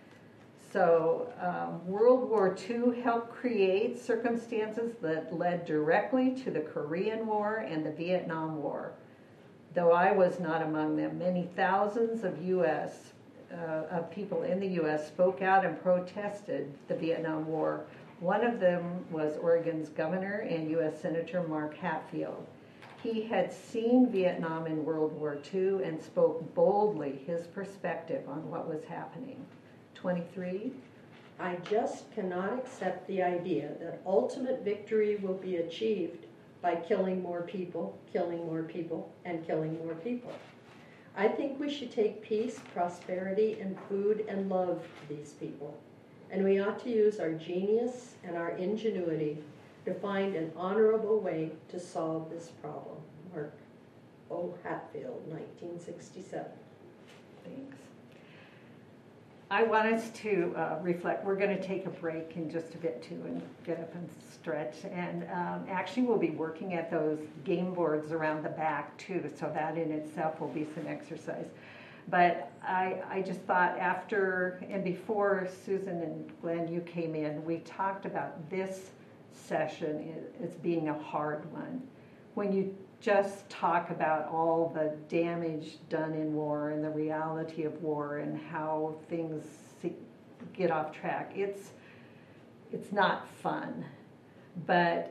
So um, World War Two helped create circumstances that led directly to the Korean War and the Vietnam War. Though I was not among them, many thousands of U S Uh, of people in the U S spoke out and protested the Vietnam War. One of them was Oregon's governor and U S Senator Mark Hatfield. He had seen Vietnam in World War Two and spoke boldly his perspective on what was happening. twenty-three. I just cannot accept the idea that ultimate victory will be achieved by killing more people, killing more people, and killing more people. I think we should take peace, prosperity, and food and love to these people. And we ought to use our genius and our ingenuity to find an honorable way to solve this problem. Mark O. Hatfield, nineteen sixty-seven. Thanks. I want us to uh, reflect. We're going to take a break in just a bit too and get up and stretch. And um, actually we'll be working at those game boards around the back too, so that in itself will be some exercise. But I, I just thought after and before Susan and Glenn, you came in, we talked about this session as being a hard one. When you just talk about all the damage done in war and the reality of war and how things get off track, it's it's not fun, but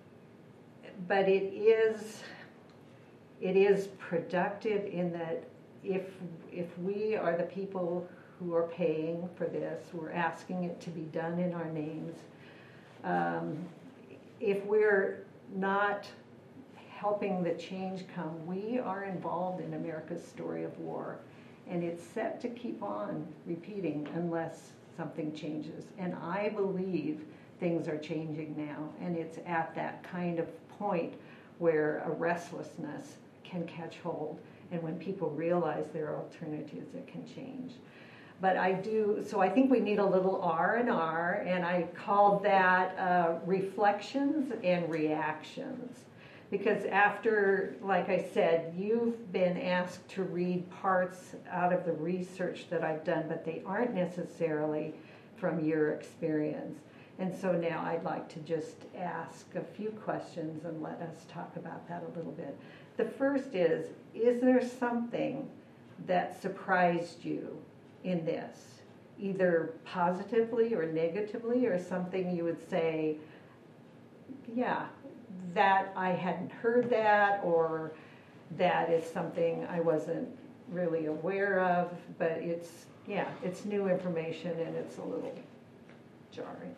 but it is it is productive in that if if we are the people who are paying for this, we're asking it to be done in our names. Um, if we're not helping the change come, we are involved in America's story of war, and it's set to keep on repeating unless something changes. And I believe things are changing now, and it's at that kind of point where a restlessness can catch hold, and when people realize there are alternatives, it can change. But I do, so I think we need a little R and R, and I called that uh, reflections and reactions. Because after, like I said, you've been asked to read parts out of the research that I've done, but they aren't necessarily from your experience. And so now I'd like to just ask a few questions and let us talk about that a little bit. The first is, is there something that surprised you in this, either positively or negatively, or something you would say, yeah, that I hadn't heard that, or that is something I wasn't really aware of, but it's, yeah, it's new information and it's a little jarring.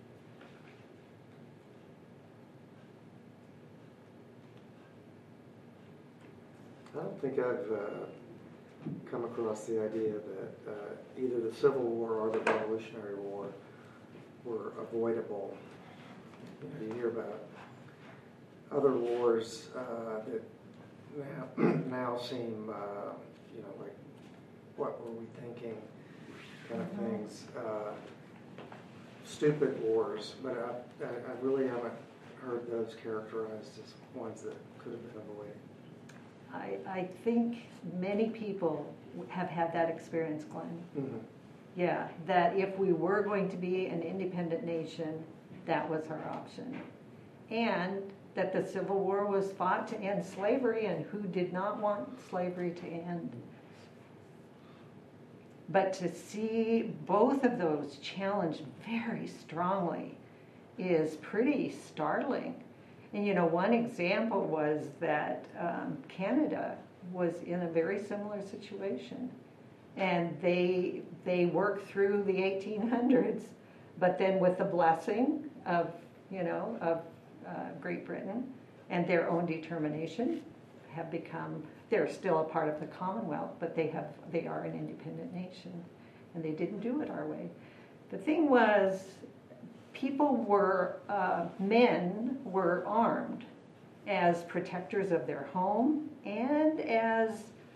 I don't think I've uh, come across the idea that uh, either the Civil War or the Revolutionary War were avoidable. You know, you hear about other wars uh, that now, now seem, uh, you know, like, what were we thinking kind of Mm-hmm. things. Uh, stupid wars, but I, I, I really haven't heard those characterized as ones that could have been avoided. I, I think many people have had that experience, Glenn. Mhm. Yeah, that if we were going to be an independent nation, that was our option. And that the Civil War was fought to end slavery, and who did not want slavery to end? But to see both of those challenged very strongly is pretty startling. And you know, one example was that um, Canada was in a very similar situation. And they they worked through the eighteen hundreds, but then with the blessing of, you know, of uh, Great Britain and their own determination, have become, they're still a part of the Commonwealth, but they have they are an independent nation, and they didn't do it our way. The thing was, people were, uh, men were armed as protectors of their home and as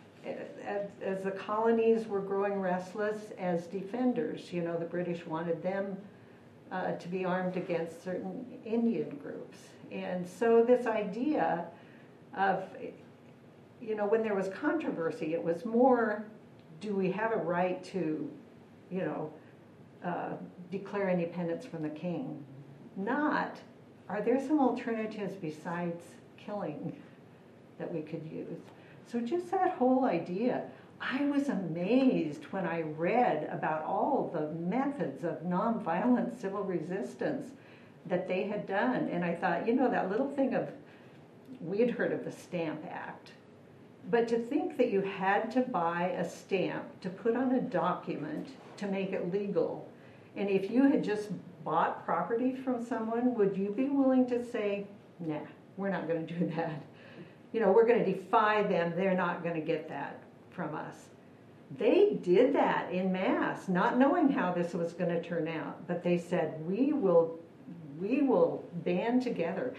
As, as the colonies were growing restless, as defenders. You know, the British wanted them uh, to be armed against certain Indian groups. And so this idea of, you know, when there was controversy, it was more, do we have a right to, you know, uh, declare independence from the king? Not, are there some alternatives besides killing that we could use? So just that whole idea, I was amazed when I read about all the methods of nonviolent civil resistance that they had done. And I thought, you know, that little thing of, we had heard of the Stamp Act, but to think that you had to buy a stamp to put on a document to make it legal, and if you had just bought property from someone, would you be willing to say, nah, we're not going to do that? You know, we're going to defy them. They're not going to get that from us. They did that in mass, not knowing how this was going to turn out. But they said, we will, we will band together.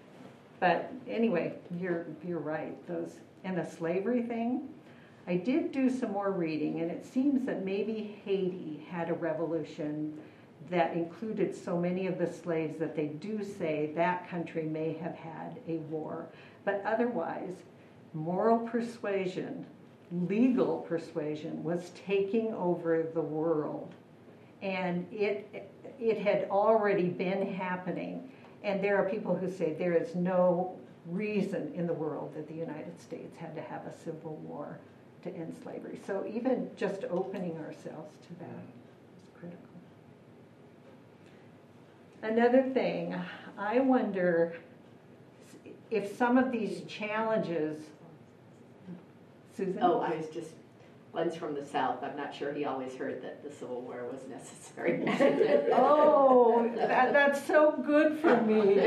But anyway, you're you're right. Those and the slavery thing. I did do some more reading, and it seems that maybe Haiti had a revolution that included so many of the slaves that they do say that country may have had a war. But otherwise, moral persuasion, legal persuasion was taking over the world. And it it had already been happening. And there are people who say there is no reason in the world that the United States had to have a civil war to end slavery. So even just opening ourselves to that is critical. Another thing, I wonder if some of these challenges, Susan? Oh, I was just, Glenn's from the South. I'm not sure he always heard that the Civil War was necessary. Oh, that, that's so good for me.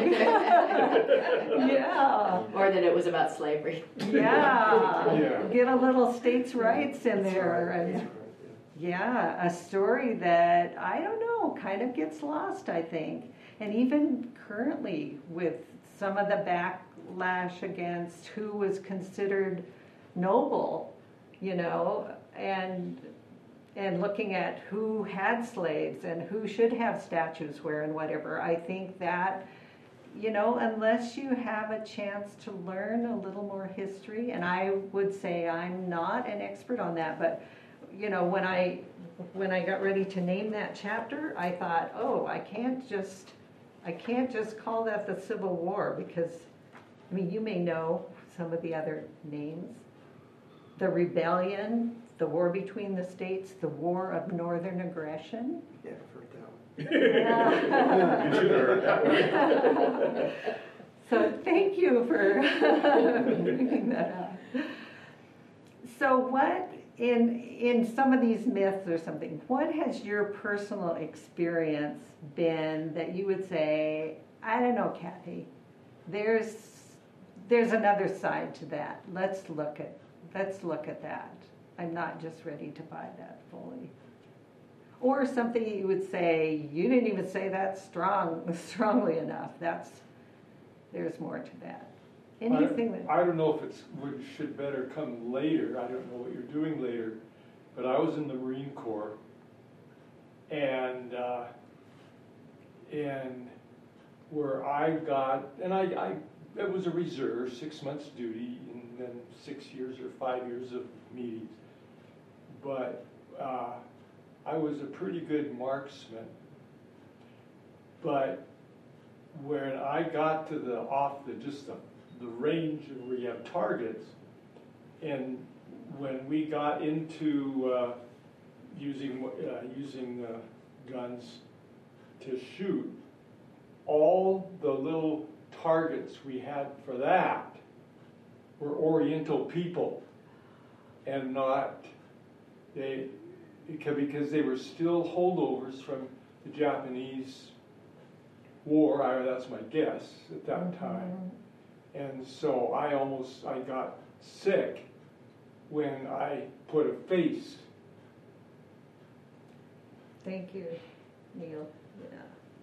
Yeah. Or that it was about slavery. Yeah. Yeah. Get a little states' rights in That's there. right, And that's right, yeah, a story that, I don't know, kind of gets lost, I think. And even currently with some of the backlash against who was considered noble, you know, and and looking at who had slaves and who should have statues where and whatever, I think that, you know, unless you have a chance to learn a little more history, and I would say I'm not an expert on that, but you know, when I when I got ready to name that chapter, I thought, oh, I can't just I can't just call that the Civil War, because I mean, you may know some of the other names. The rebellion, the war between the states, the war of northern aggression. yeah, I've heard that one. Yeah. You should have heard that one. So thank you for bringing that up. So what, in in some of these myths or something, what has your personal experience been that you would say, I don't know, Kathy, there's there's another side to that. Let's look at let's look at that. I'm not just ready to buy that fully. Or something you would say, you didn't even say that strong strongly enough. That's there's more to that. Anything that I, I don't know if it's would should better come later. I don't know what you're doing later, but I was in the Marine Corps, and uh, and where I got, and I, I it was a reserve, six months duty, and then six years or five years of meetings. But uh, I was a pretty good marksman. But when I got to the off the just the, the range where you have targets, and when we got into uh, using uh, using uh, guns to shoot, all the little targets we had for that were Oriental people, and not they because they were still holdovers from the Japanese war. I, that's my guess at that Mm-hmm. time, and so I almost I got sick when I put a face. Thank you, Neil. Yeah.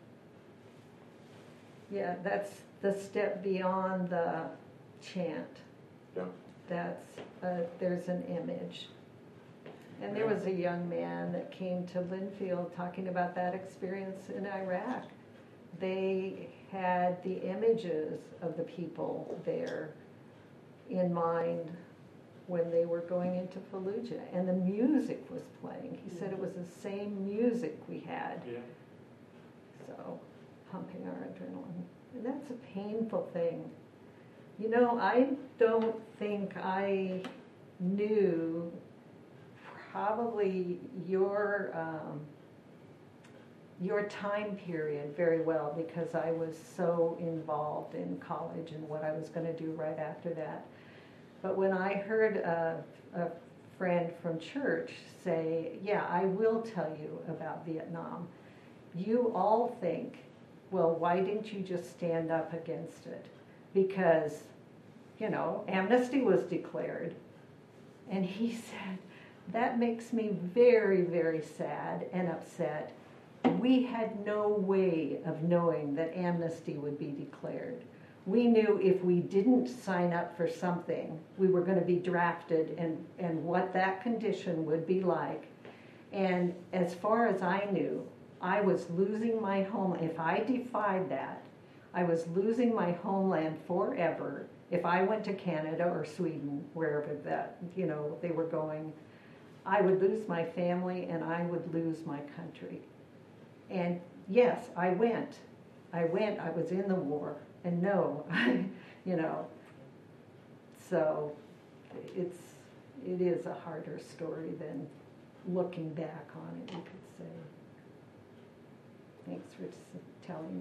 Yeah, that's the step beyond the chant. Yeah. That's, uh, there's an image. And there was a young man that came to Linfield talking about that experience in Iraq. They had the images of the people there in mind when they were going into Fallujah, and the music was playing. He said it was the same music we had. Yeah. So, pumping our adrenaline. And that's a painful thing. You know, I don't think I knew probably your um, your time period very well, because I was so involved in college and what I was going to do right after that. But when I heard a, a friend from church say, yeah, I will tell you about Vietnam, you all think, well, why didn't you just stand up against it? Because, you know, amnesty was declared. And he said, that makes me very, very sad and upset. We had no way of knowing that amnesty would be declared. We knew if we didn't sign up for something, we were going to be drafted, and, and what that condition would be like. And as far as I knew, I was losing my home. If I defied that, I was losing my homeland forever. If I went to Canada or Sweden, wherever that, you know, they were going, I would lose my family and I would lose my country. And yes, I went. I went, I was in the war. And no, I, you know, so it's, it is a harder story than looking back on it, you could say. Thanks for telling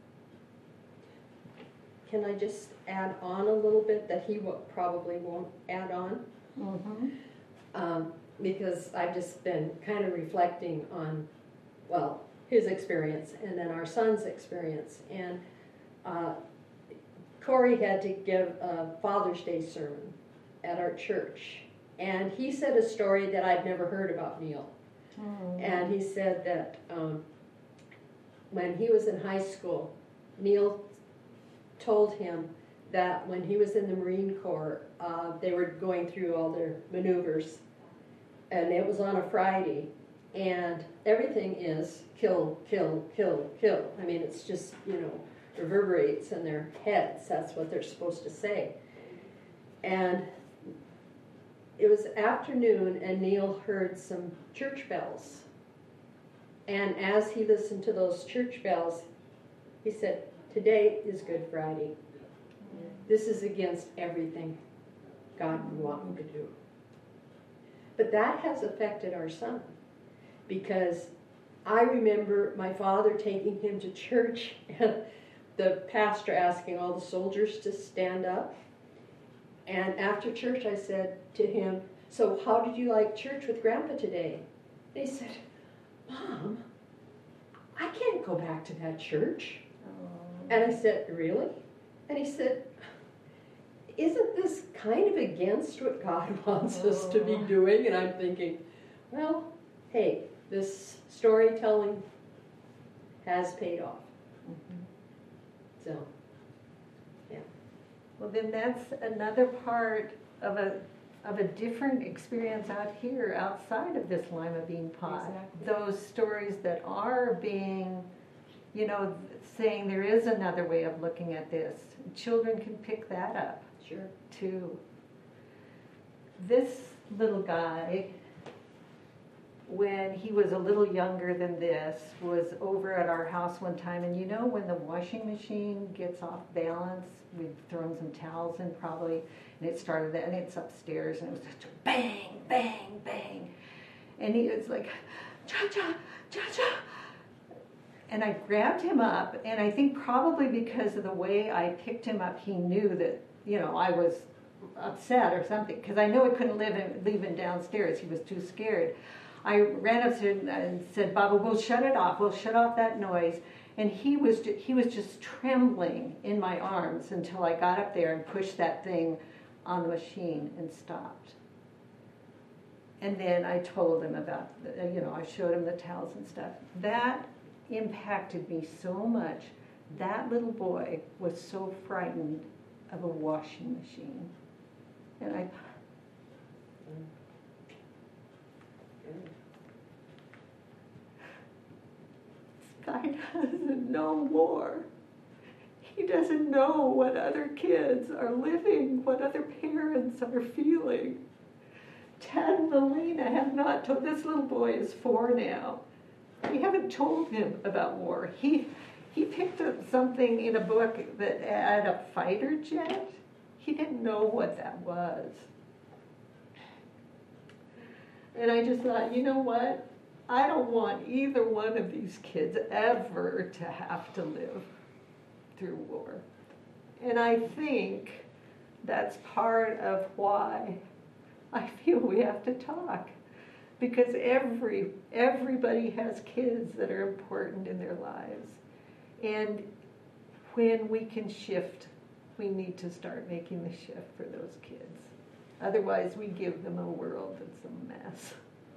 that. Can I just add on a little bit that he will, probably won't add on? Mm-hmm. Um, because I've just been kind of reflecting on, well, his experience and then our son's experience. And uh, Corey had to give a Father's Day sermon at our church. And he said a story that I'd never heard about Neil. Mm-hmm. And he said that um, when he was in high school, Neil told him that when he was in the Marine Corps, uh, they were going through all their maneuvers, and it was on a Friday, and everything is kill, kill, kill, kill. I mean, it's just, you know, reverberates in their heads. That's what they're supposed to say. And it was afternoon, and Neil heard some church bells. And as he listened to those church bells, he said, today is Good Friday. This is against everything God would want me to do. But that has affected our son, because I remember my father taking him to church and the pastor asking all the soldiers to stand up. And after church I said to him, so how did you like church with Grandpa today? And he said, Mom, I can't go back to that church. And I said, really? And he said, isn't this kind of against what God wants us to be doing? And I'm thinking, well, hey, this storytelling has paid off. Mm-hmm. So, yeah. Well, then that's another part of a of a different experience out here, outside of this lima bean pod. Exactly. Those stories that are being, you know, saying there is another way of looking at this. Children can pick that up Sure. too. This little guy, when he was a little younger than this, was over at our house one time, and you know when the washing machine gets off balance, we'd thrown some towels in probably, and it started that, and it's upstairs, and it was just a bang, bang, bang, and he was like, cha-cha, cha-cha, and I grabbed him up, and I think probably because of the way I picked him up, he knew that, you know, I was upset or something, because I know I couldn't live him, leave him downstairs, he was too scared. I ran upstairs and said, Baba, we'll shut it off. We'll shut off that noise. And he was ju- he was just trembling in my arms until I got up there and pushed that thing on the machine and stopped. And then I told him about, the, you know, I showed him the towels and stuff. That impacted me so much. That little boy was so frightened of a washing machine. And I... Guy doesn't know war. He doesn't know what other kids are living, what other parents are feeling. Tad and Melina have not told, this little boy is four now. We haven't told him about war. He he picked up something in a book that had a fighter jet. He didn't know what that was. And I just thought, you know what? I don't want either one of these kids ever to have to live through war. And I think that's part of why I feel we have to talk. Because every everybody has kids that are important in their lives. And when we can shift, we need to start making the shift for those kids. Otherwise, we give them a world that's a mess.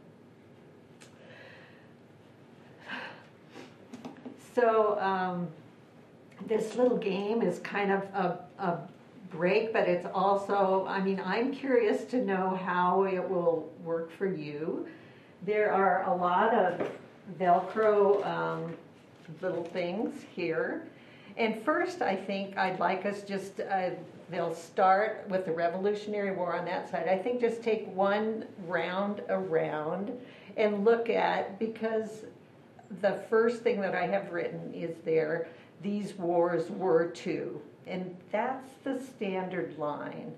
So um, this little game is kind of a, a break, but it's also, I mean, I'm curious to know how it will work for you. There are a lot of Velcro um, little things here. And first, I think I'd like us just, uh, they'll start with the Revolutionary War on that side. I think just take one round around and look at, because the first thing that I have written is there, these wars were two. And that's the standard line.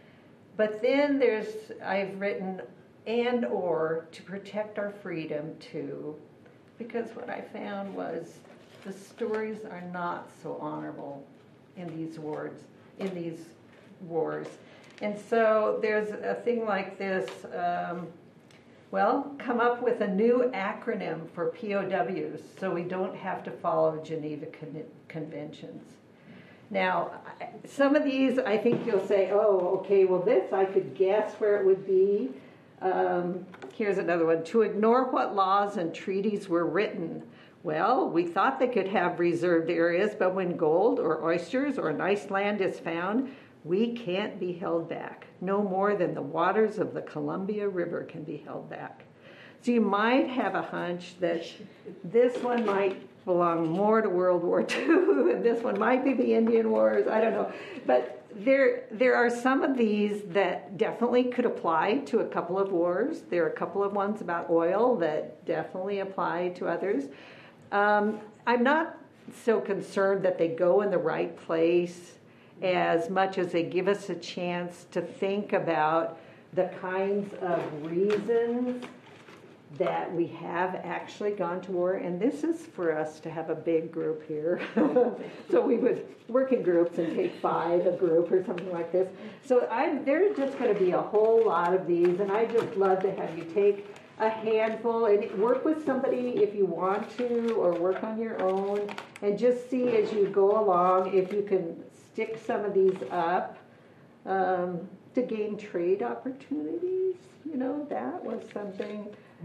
But then there's, I've written, and or to protect our freedom too. Because what I found was the stories are not so honorable in these wars, in these wars. And so there's a thing like this, um, well, come up with a new acronym for P O Ws so we don't have to follow Geneva Con- Conventions. Now, some of these I think you'll say, oh, okay, well this I could guess where it would be. Um, here's another one. To ignore what laws and treaties were written. Well, we thought they could have reserved areas, but when gold or oysters or nice land is found, we can't be held back. No more than the waters of the Columbia River can be held back. So you might have a hunch that this one might belong more to World War Two, and this one might be the Indian Wars, I don't know. But there, there are some of these that definitely could apply to a couple of wars. There are a couple of ones about oil that definitely apply to others. Um, I'm not so concerned that they go in the right place as much as they give us a chance to think about the kinds of reasons that we have actually gone to war. And this is for us to have a big group here. So we would work in groups and take five a group or something like this. So I, there's just going to be a whole lot of these, and I just love to have you take a handful and work with somebody if you want to, or work on your own, and just see as you go along if you can stick some of these up um, to gain trade opportunities. You know, that was something.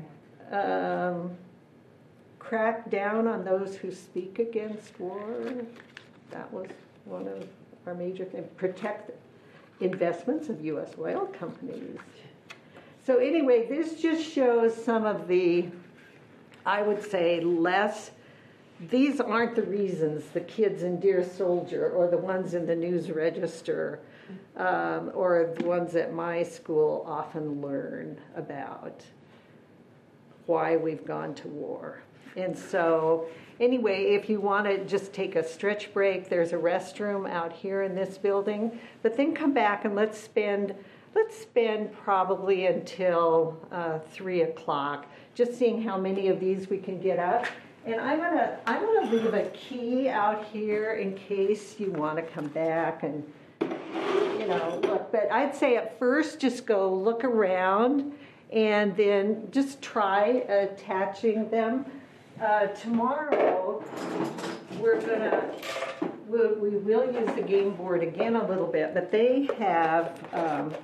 Um, crack down on those who speak against war. That was one of our major things. Protect investments of U S oil companies. So anyway, this just shows some of the, I would say, less these aren't the reasons the kids in Dear Soldier or the ones in the News Register um, or the ones at my school often learn about why we've gone to war. And so anyway, if you want to just take a stretch break, there's a restroom out here in this building, but then come back and let's spend let's spend probably until uh, three o'clock just seeing how many of these we can get up. And I'm gonna I'm gonna leave a key out here in case you want to come back and you know look. But I'd say at first just go look around and then just try attaching them. Uh, tomorrow we're gonna we'll, we will use the game board again a little bit, but they have um,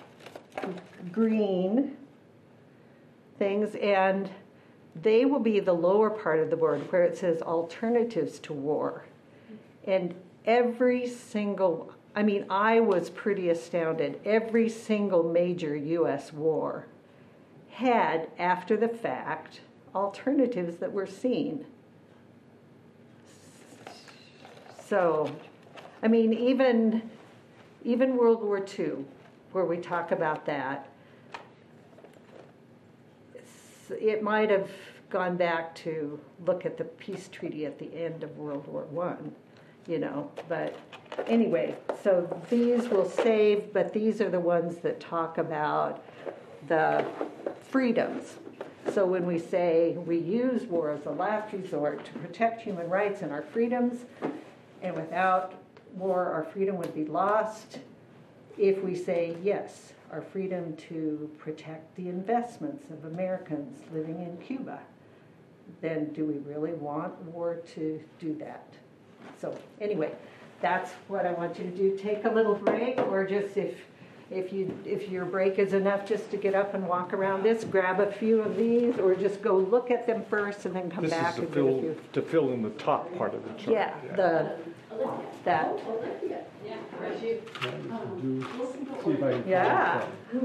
green things and they will be the lower part of the board where it says alternatives to war. And every single, I mean, I was pretty astounded. Every single major U S war had, after the fact, alternatives that were seen. So, I mean, even, even World War Two, where we talk about that, it might have gone back to look at the peace treaty at the end of World War One, you know. But anyway, so these will save, but these are the ones that talk about the freedoms. So when we say we use war as a last resort to protect human rights and our freedoms, and without war our freedom would be lost, if we say yes, our freedom to protect the investments of Americans living in Cuba, then do we really want war to do that? So anyway, that's what I want you to do. Take a little break, or just if if you if your break is enough just to get up and walk around this, grab a few of these, or just go look at them first and then come This back is to and get a fill, few. to fill in the top part of the chart. Yeah, the that. Do- see if I can- Yeah.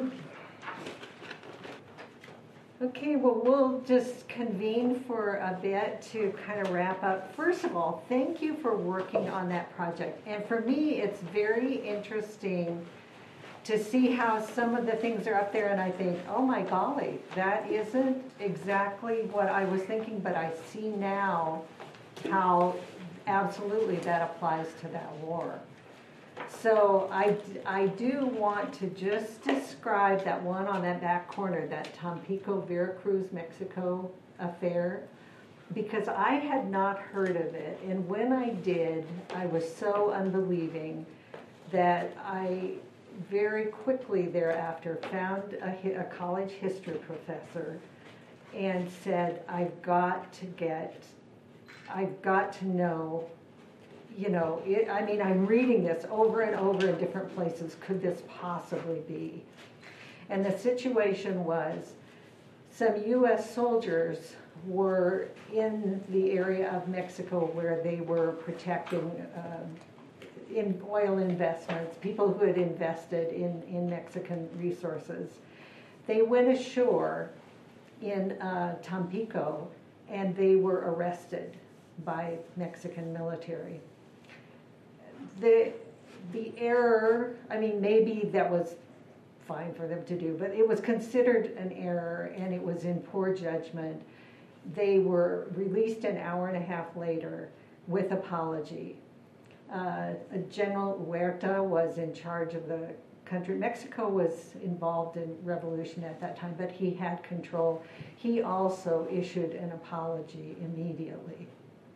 Okay, well, we'll just convene for a bit to kind of wrap up. First of all, thank you for working on that project. And for me, it's very interesting to see how some of the things are up there and I think, oh my golly, that isn't exactly what I was thinking, but I see now how absolutely that applies to that war. So I, I do want to just describe that one on that back corner, that Tampico, Veracruz, Mexico affair, because I had not heard of it. And when I did, I was so unbelieving that I very quickly thereafter found a, a college history professor and said, I've got to get, I've got to know. You know, it, I mean, I'm reading this over and over in different places. Could this possibly be? And the situation was some U S soldiers were in the area of Mexico where they were protecting um, in oil investments, people who had invested in, in Mexican resources. They went ashore in uh, Tampico and they were arrested by Mexican military. The the error, I mean, maybe that was fine for them to do, but it was considered an error and it was in poor judgment. They were released an hour and a half later with apology. Uh, General Huerta was in charge of the country. Mexico was involved in revolution at that time, but he had control. He also issued an apology immediately.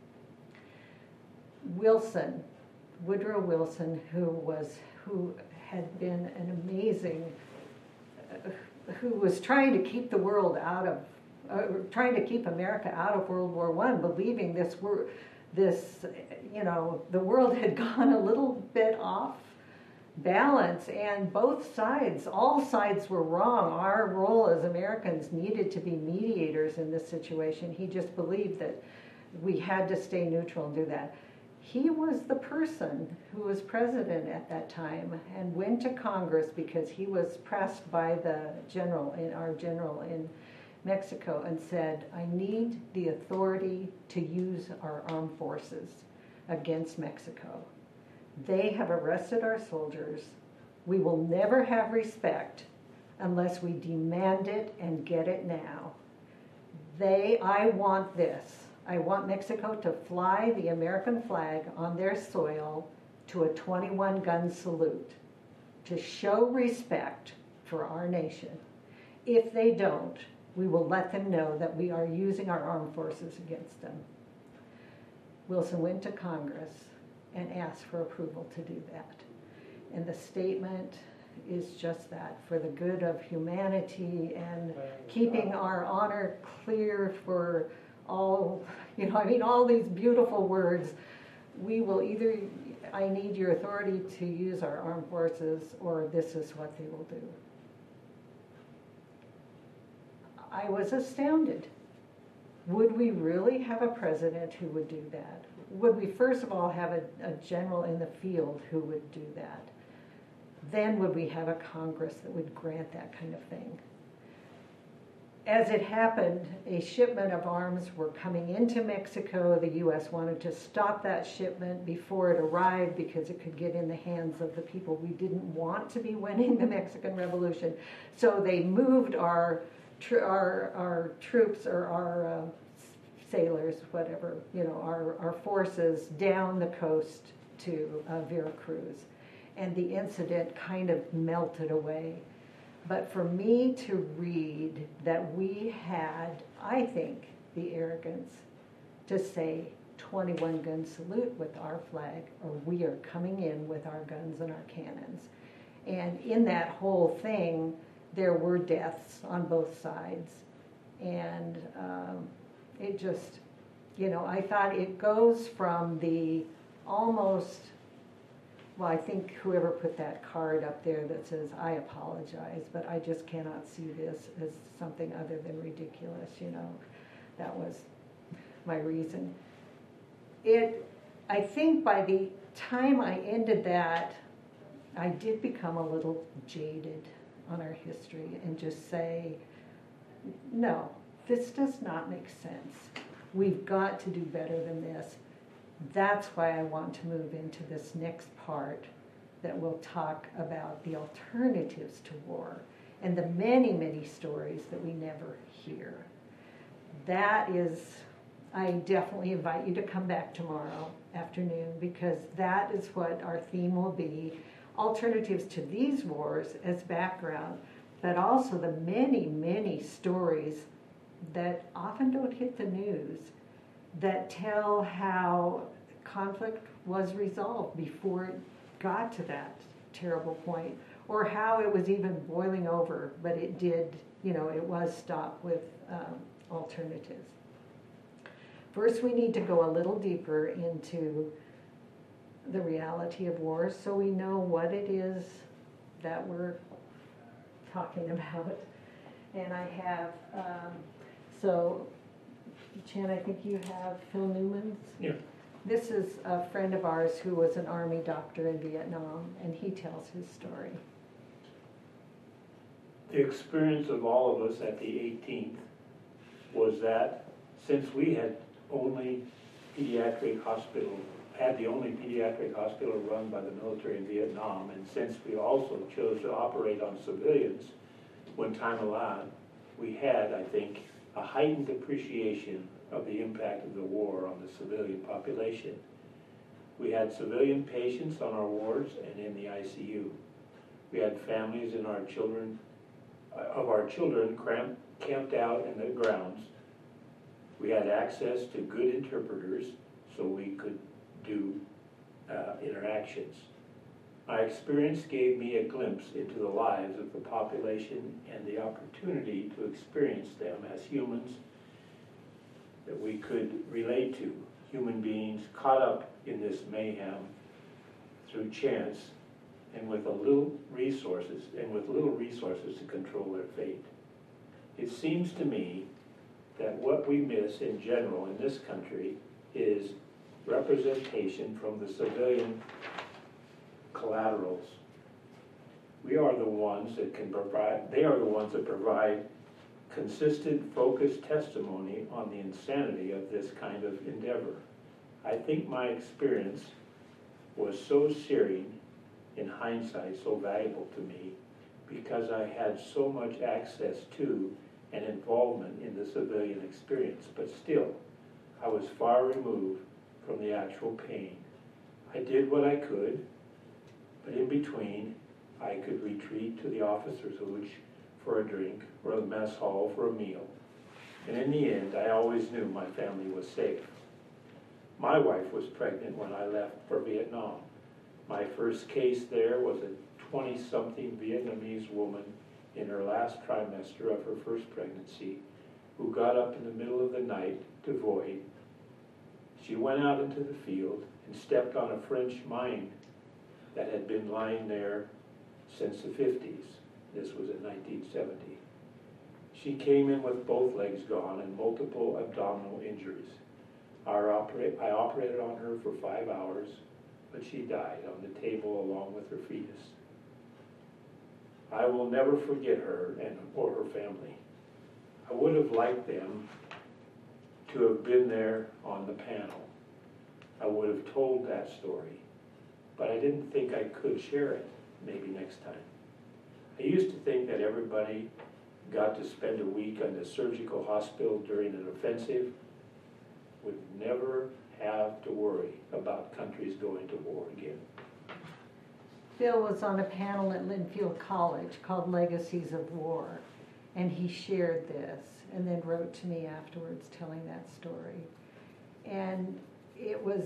Wilson, Woodrow Wilson, who was who had been an amazing, uh, who was trying to keep the world out of, uh, trying to keep America out of World War One, believing this were, this, you know, the world had gone a little bit off balance, and both sides, all sides were wrong. Our role as Americans needed to be mediators in this situation. He just believed that we had to stay neutral and do that. He was the person who was president at that time and went to Congress because he was pressed by the general, in our general in Mexico and said, I need the authority to use our armed forces against Mexico. They have arrested our soldiers. We will never have respect unless we demand it and get it now. They, I want this. I want Mexico to fly the American flag on their soil to a twenty-one gun salute to show respect for our nation. If they don't, we will let them know that we are using our armed forces against them. Wilson went to Congress and asked for approval to do that. And the statement is just that, for the good of humanity and keeping our honor clear for all, you know, I mean, all these beautiful words. We will either, I need your authority to use our armed forces, or this is what they will do. I was astounded. Would we really have a president who would do that? Would we first of all have a, a general in the field who would do that? Then would we have a Congress that would grant that kind of thing? As it happened, a shipment of arms were coming into Mexico. The U S wanted to stop that shipment before it arrived because it could get in the hands of the people we didn't want to be winning the Mexican Revolution. So they moved our tr- our, our troops or our uh, sailors, whatever, you know, our, our forces down the coast to uh, Veracruz. And the incident kind of melted away. But for me to read that we had, I think, the arrogance to say twenty-one gun salute with our flag, or we are coming in with our guns and our cannons. And in that whole thing, there were deaths on both sides. And um, it just, you know, I thought it goes from the almost, well, I think whoever put that card up there that says, I apologize, but I just cannot see this as something other than ridiculous, you know. That was my reason. It, I think by the time I ended that, I did become a little jaded on our history and just say, no, this does not make sense. We've got to do better than this. That's why I want to move into this next part that will talk about the alternatives to war and the many, many stories that we never hear. That is, I definitely invite you to come back tomorrow afternoon, because that is what our theme will be. Alternatives to these wars as background, but also the many, many stories that often don't hit the news that tell how conflict was resolved before it got to that terrible point, or how it was even boiling over, but it did, you know, it was stopped with um, alternatives. First, we need to go a little deeper into the reality of war so we know what it is that we're talking about. And I have, um, so, Chan, I think you have Phil Newman's. Yeah. This is a friend of ours who was an Army doctor in Vietnam, and he tells his story. The experience of all of us at the eighteenth was that since we had only pediatric hospital, had the only pediatric hospital run by the military in Vietnam, and since we also chose to operate on civilians when time allowed, we had, I think, a heightened appreciation of the impact of the war on the civilian population. We had civilian patients on our wards and in the I C U. We had families in our children, of our children cramp, camped out in the grounds. We had access to good interpreters so we could do uh, interactions. My experience gave me a glimpse into the lives of the population and the opportunity to experience them as humans that we could relate to, human beings caught up in this mayhem through chance and with a little resources and with little resources to control their fate. It seems to me that what we miss in general in this country is representation from the civilian collaterals. We are the ones that can provide, they are the ones that provide consistent, focused testimony on the insanity of this kind of endeavor. I think my experience was so searing, in hindsight, so valuable to me, because I had so much access to and involvement in the civilian experience, but still, I was far removed from the actual pain. I did what I could, but in between, I could retreat to the officer's hooch for a drink or the mess hall for a meal. And in the end, I always knew my family was safe. My wife was pregnant when I left for Vietnam. My first case there was a twenty-something Vietnamese woman in her last trimester of her first pregnancy who got up in the middle of the night to void. She went out into the field and stepped on a French mine that had been lying there since the fifties. This was in nineteen seventy. She came in with both legs gone and multiple abdominal injuries. Our operate, I operated on her for five hours, but she died on the table along with her fetus. I will never forget her and or her family. I would have liked them to have been there on the panel. I would have told that story, but I didn't think I could share it. Maybe next time. I used to think that everybody got to spend a week on the surgical hospital during an offensive would never have to worry about countries going to war again. Bill was on a panel at Linfield College called Legacies of War, and he shared this and then wrote to me afterwards telling that story. And it was,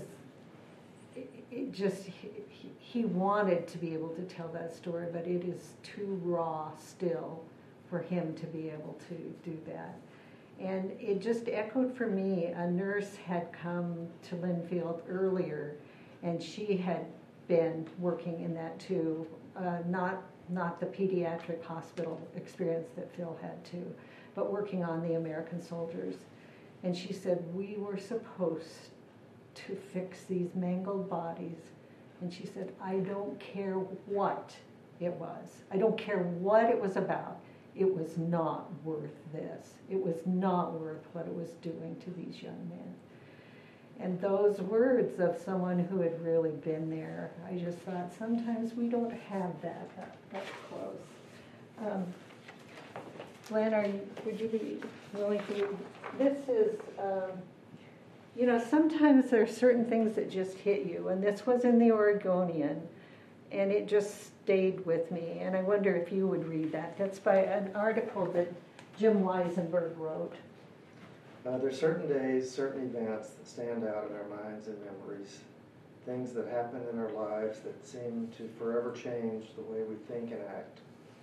it, it just, he, he wanted to be able to tell that story, but it is too raw still for him to be able to do that. And it just echoed for me. A nurse had come to Linfield earlier, and she had been working in that too, uh, not not the pediatric hospital experience that Phil had too, but working on the American soldiers. And she said, we were supposed to fix these mangled bodies. And she said, I don't care what it was. I don't care what it was about. It was not worth this. It was not worth what it was doing to these young men. And those words of someone who had really been there, I just thought sometimes we don't have that that, that close. Um, Glenn, are you, would you be willing to? This is, um, you know, sometimes there are certain things that just hit you, and this was in the Oregonian, and it just stayed with me. And I wonder if you would read that. That's by an article that Jim Weisenberg wrote. Uh, there are certain days, certain events that stand out in our minds and memories, things that happen in our lives that seem to forever change the way we think and act.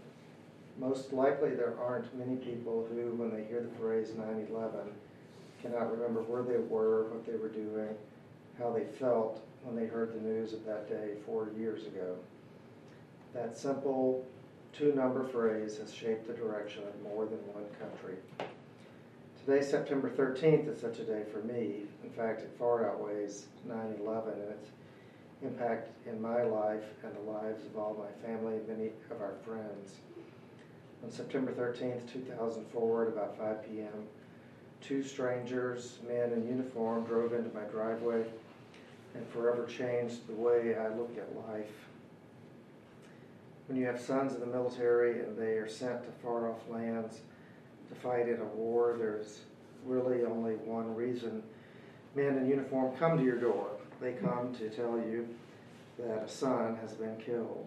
Most likely there aren't many people who, when they hear the phrase nine eleven, cannot remember where they were, what they were doing, how they felt when they heard the news of that day four years ago. That simple two-number phrase has shaped the direction of more than one country. Today, September thirteenth, is such a day for me. In fact, it far outweighs nine eleven and its impact in my life and the lives of all my family and many of our friends. On September thirteenth, two thousand four, at about five p.m., two strangers, men in uniform, drove into my driveway and forever changed the way I look at life. When you have sons in the military and they are sent to far-off lands to fight in a war, there's really only one reason men in uniform come to your door. They come to tell you that a son has been killed.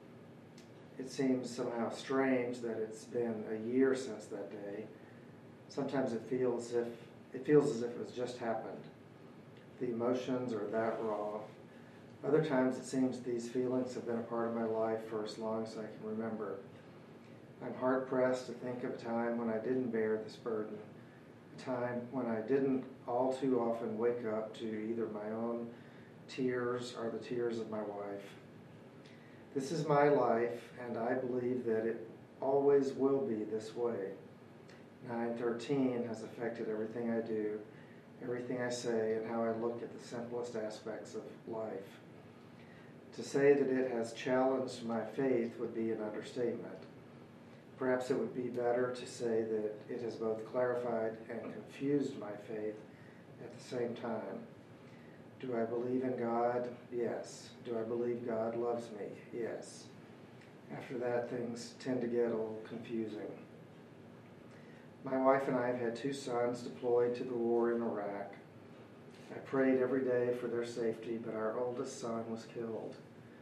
It seems somehow strange that it's been a year since that day. Sometimes it feels as if it feels as if it was just happened. The emotions are that raw. Other times it seems these feelings have been a part of my life for as long as I can remember. I'm hard-pressed to think of a time when I didn't bear this burden, a time when I didn't all too often wake up to either my own tears or the tears of my wife. This is my life, and I believe that it always will be this way. nine thirteen has affected everything I do, everything I say, and how I look at the simplest aspects of life. To say that it has challenged my faith would be an understatement. Perhaps it would be better to say that it has both clarified and confused my faith at the same time. Do I believe in God? Yes. Do I believe God loves me? Yes. After that, things tend to get a little confusing. My wife and I have had two sons deployed to the war in Iraq. I prayed every day for their safety, but our oldest son was killed.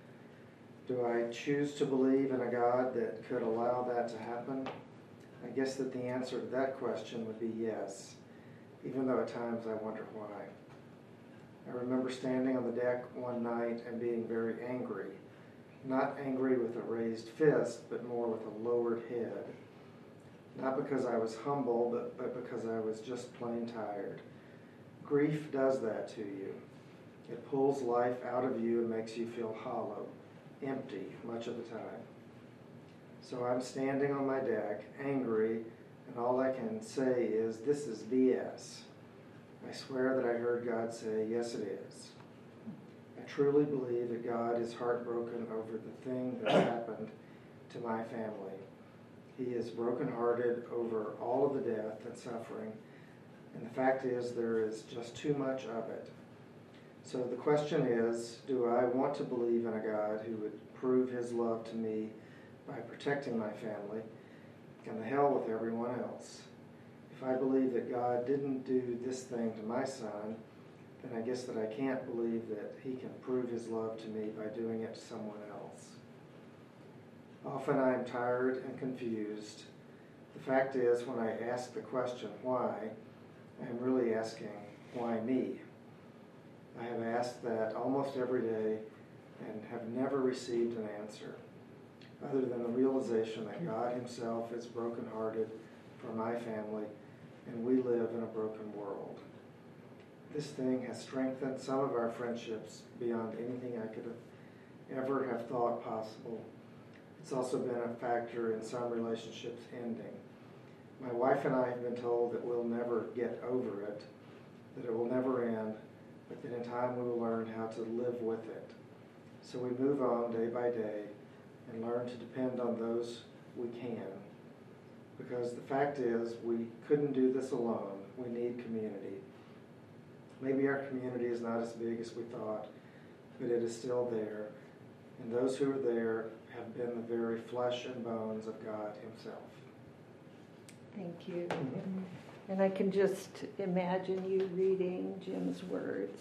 Do I choose to believe in a God that could allow that to happen? I guess that the answer to that question would be yes, even though at times I wonder why. I remember standing on the deck one night and being very angry. Not angry with a raised fist, but more with a lowered head. Not because I was humble, but, but because I was just plain tired. Grief does that to you. It pulls life out of you and makes you feel hollow, empty much of the time. So I'm standing on my deck, angry, and all I can say is, this is B S. I swear that I heard God say, yes it is. I truly believe that God is heartbroken over the thing that happened to my family. He is brokenhearted over all of the death and suffering, and the fact is there is just too much of it. So the question is, do I want to believe in a God who would prove his love to me by protecting my family, and the hell with everyone else? If I believe that God didn't do this thing to my son, then I guess that I can't believe that he can prove his love to me by doing it to someone else. Often I am tired and confused. The fact is, when I ask the question, why, I am really asking, why me? I have asked that almost every day and have never received an answer, other than the realization that God himself is brokenhearted for my family, and we live in a broken world. This thing has strengthened some of our friendships beyond anything I could have ever have thought possible. It's also been a factor in some relationships ending. My wife and I have been told that we'll never get over it, that it will never end, but that in time we will learn how to live with it. So we move on day by day and learn to depend on those we can. Because the fact is, we couldn't do this alone. We need community. Maybe our community is not as big as we thought, but it is still there. And those who are there have been the very flesh and bones of God himself. Thank you. And I can just imagine you reading Jim's words.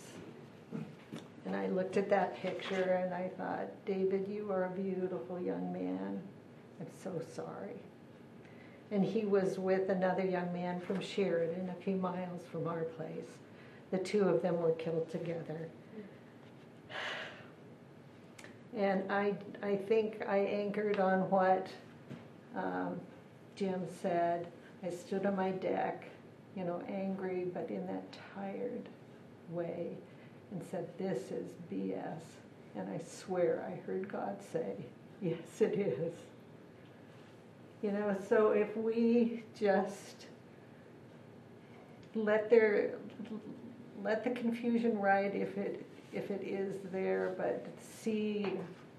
And I looked at that picture and I thought, David, you are a beautiful young man. I'm so sorry. And he was with another young man from Sheridan, a few miles from our place. The two of them were killed together. And I, I think I anchored on what um, Jim said. I stood on my deck, you know, angry, but in that tired way, and said, this is B S. And I swear I heard God say, yes, it is. You know, so if we just let their, let the confusion ride if it, if it is there, but see,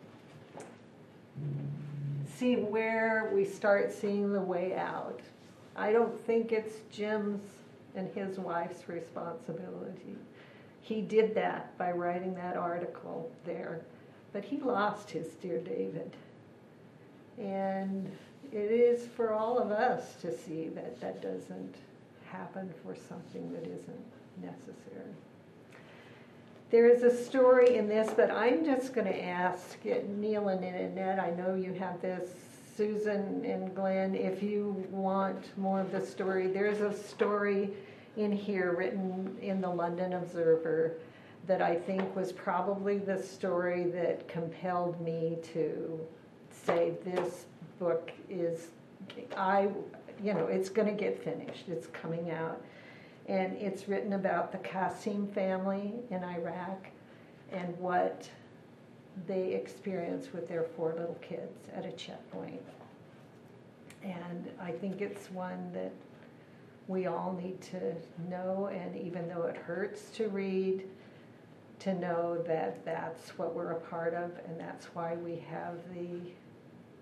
see where we start seeing the way out. I don't think it's Jim's and his wife's responsibility. He did that by writing that article there, but he lost his dear David. And it is for all of us to see that that doesn't happen for something that isn't necessary. There is a story in this, but I'm just going to ask Neil and Annette, I know you have this, Susan and Glenn, if you want more of the story. There's a story in here written in the London Observer that I think was probably the story that compelled me to say this book is, I, you know, it's going to get finished. It's coming out. And it's written about the Qasim family in Iraq and what they experienced with their four little kids at a checkpoint. And I think it's one that we all need to know, and even though it hurts to read, to know that that's what we're a part of, and that's why we have the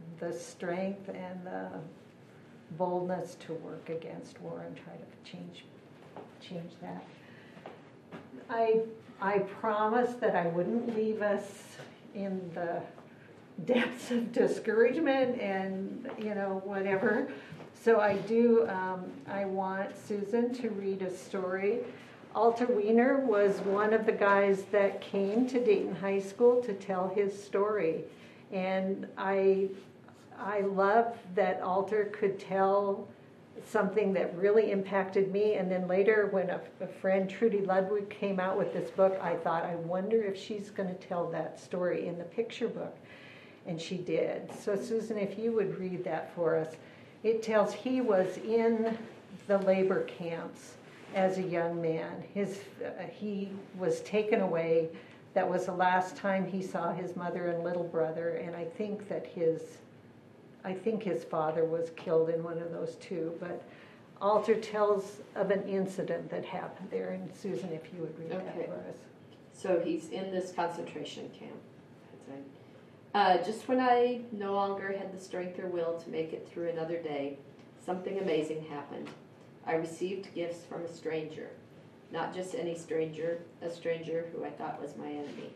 the strength and the boldness to work against war and try to change change that. I I promised that I wouldn't leave us in the depths of discouragement and, you know, whatever. So I do, um, I want Susan to read a story. Alter Wiener was one of the guys that came to Dayton High School to tell his story. And I, I love that Alter could tell something that really impacted me. And then later when a, a friend, Trudy Ludwig, came out with this book, I thought, I wonder if she's going to tell that story in the picture book. And she did. So Susan, if you would read that for us. It tells he was in the labor camps as a young man. His, uh, he was taken away. That was the last time he saw his mother and little brother. And I think that his I think his father was killed in one of those too, but Alter tells of an incident that happened there, and Susan, if you would read Okay. that for us. So he's in this concentration camp. Uh, just when I no longer had the strength or will to make it through another day, something amazing happened. I received gifts from a stranger. Not just any stranger, a stranger who I thought was my enemy.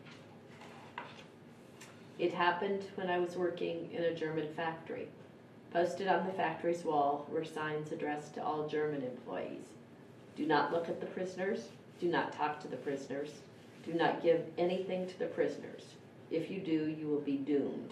It happened when I was working in a German factory. Posted on the factory's wall were signs addressed to all German employees. Do not look at the prisoners. Do not talk to the prisoners. Do not give anything to the prisoners. If you do, you will be doomed.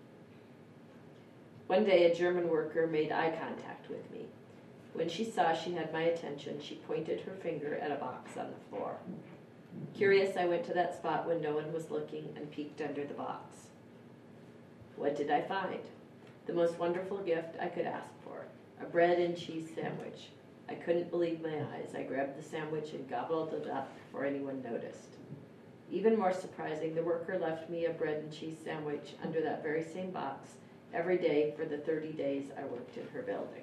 One day, a German worker made eye contact with me. When she saw she had my attention, she pointed her finger at a box on the floor. Curious, I went to that spot when no one was looking and peeked under the box. What did I find? The most wonderful gift I could ask for, a bread and cheese sandwich. I couldn't believe my eyes. I grabbed the sandwich and gobbled it up before anyone noticed. Even more surprising, the worker left me a bread and cheese sandwich under that very same box every day for the thirty days I worked in her building.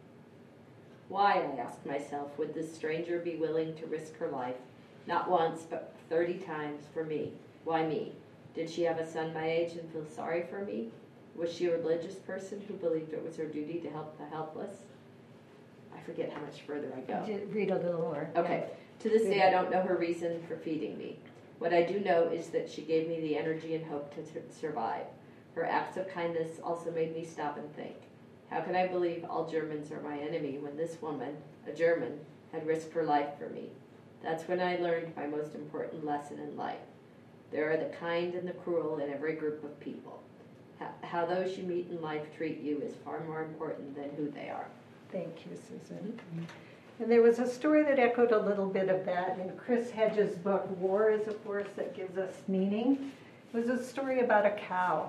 Why, I asked myself, would this stranger be willing to risk her life, not once, but thirty times for me? Why me? Did she have a son my age and feel sorry for me? Was she a religious person who believed it was her duty to help the helpless? I forget how much further I go. Read a little more. Okay. To this day, I don't know her reason for feeding me. What I do know is that she gave me the energy and hope to t- survive. Her acts of kindness also made me stop and think. How can I believe all Germans are my enemy when this woman, a German, had risked her life for me? That's when I learned my most important lesson in life. There are the kind and the cruel in every group of people. How, how those you meet in life treat you is far more important than who they are. Thank you, Susan. And there was a story that echoed a little bit of that in Chris Hedges' book, War is a Force That Gives Us Meaning. It was a story about a cow.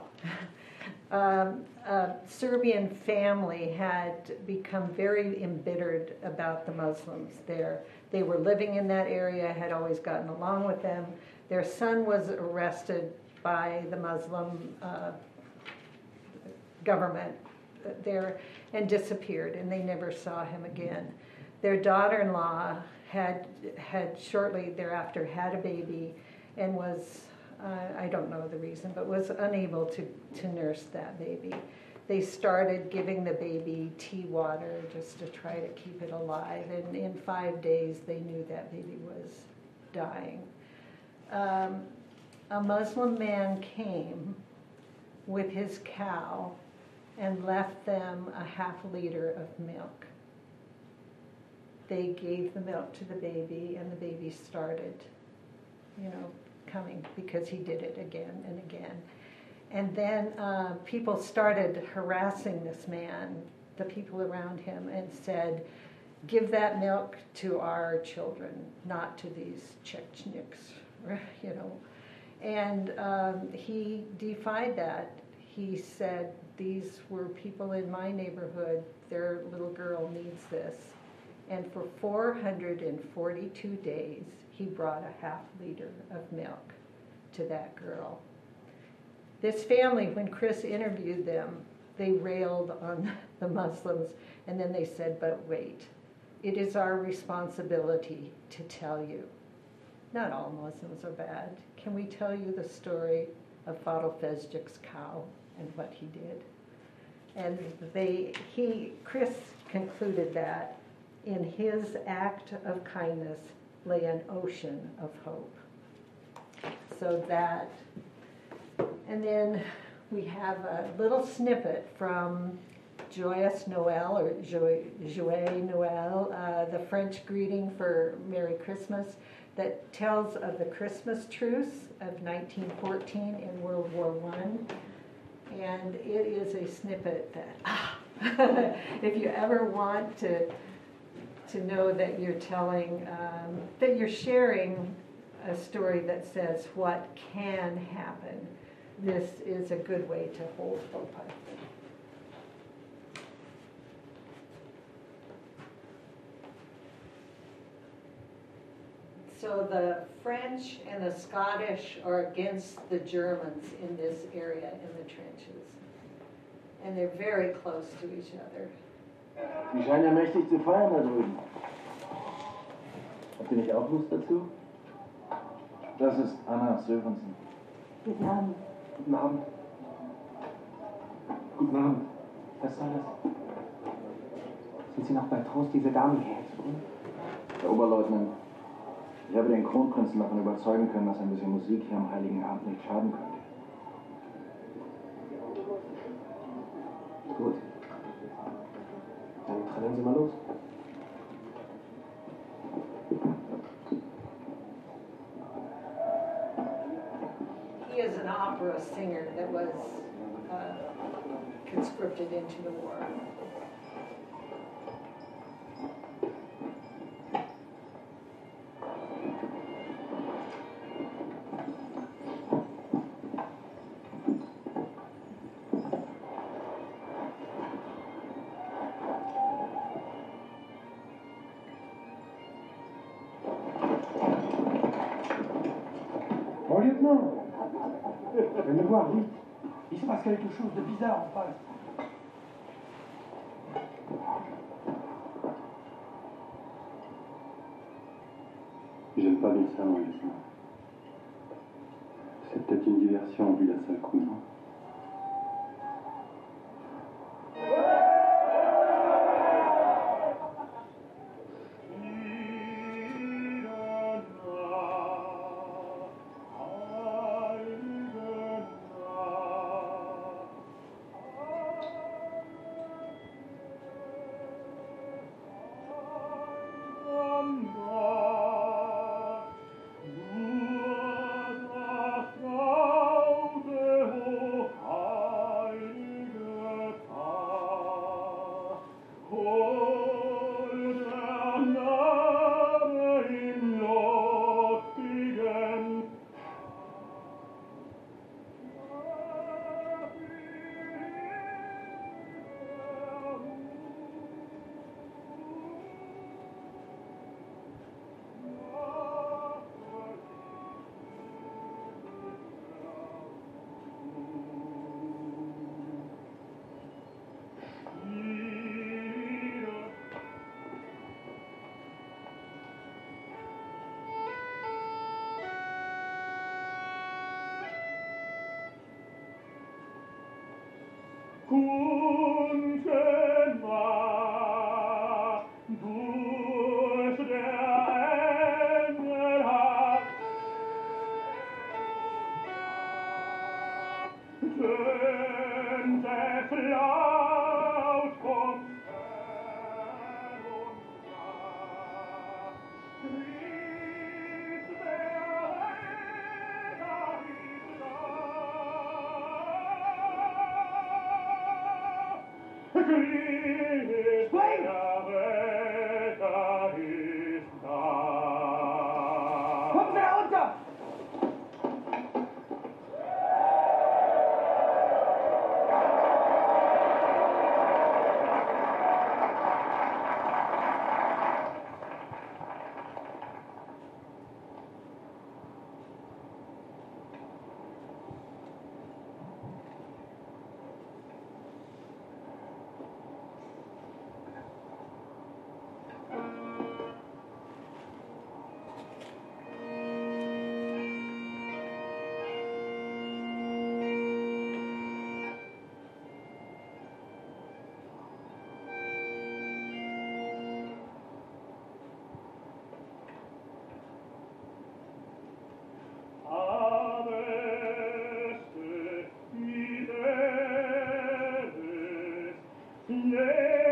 um, a Serbian family had become very embittered about the Muslims there. They were living in that area, had always gotten along with them. Their son was arrested by the Muslim uh, government there and disappeared, and they never saw him again. Their daughter-in-law had had shortly thereafter had a baby and was, uh, I don't know the reason, but was unable to, to nurse that baby. They started giving the baby tea water just to try to keep it alive, and in five days they knew that baby was dying. Um, a Muslim man came with his cow and left them a half liter of milk. They gave the milk to the baby, and the baby started, you know, coming because he did it again and again. And then uh, people started harassing this man, the people around him, and said, give that milk to our children, not to these Chechnyks, you know. And um, he defied that. He said, these were people in my neighborhood, their little girl needs this. And for four hundred forty-two days, he brought a half liter of milk to that girl. This family, when Chris interviewed them, they railed on the Muslims, and then they said, but wait, it is our responsibility to tell you. Not all Muslims are bad. Can we tell you the story of Fadıl Fezcik's cow and what he did? And they, he, Chris concluded that in his act of kindness lay an ocean of hope. So that, and then we have a little snippet from Joyous Noel, or Joyeux Noel, uh, the French greeting for Merry Christmas, that tells of the Christmas truce of nineteen fourteen in World War One. And it is a snippet that, ah, if you ever want to to know that you're telling, um, that you're sharing a story that says what can happen, this is a good way to hold hope, I think. So the French and the Scottish are against the Germans in this area in the trenches. And they're very close to each other. Die scheinen ja mächtig zu feiern da drüben. Habt ihr nicht auch Lust dazu? Das ist Anna Sörensen. Guten Abend. Guten Abend. Guten Abend. Was soll das? Sind Sie noch bei Trost, diese Dame hierher zu bringen? Herr Oberleutnant, ich habe den Kronprinzen davon überzeugen können, dass ein bisschen Musik hier am Heiligen Abend nicht schaden könnte. Gut. Dann trällern Sie mal los. He is an opera singer that was uh, conscripted into the war. Mon lieutenant, venez me voir vite. Il se passe quelque chose de bizarre en face. J'aime pas bien ça, mon lieutenant. C'est peut-être une diversion vu d'un seul coup, non?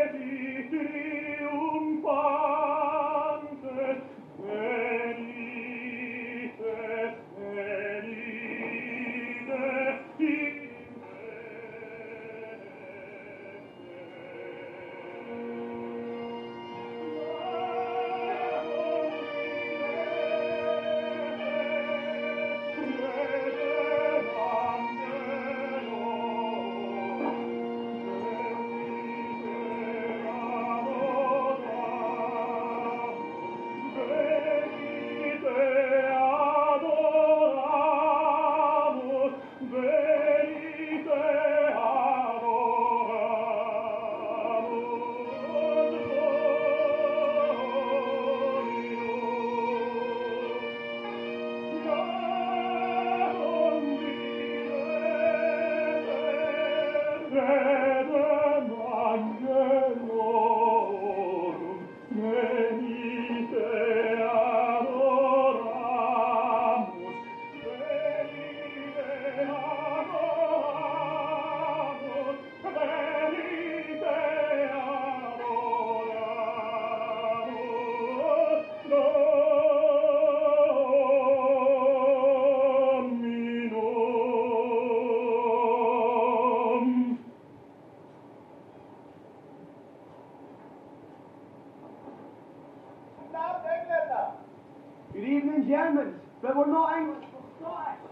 Good evening, gentlemen. But we're not English, we're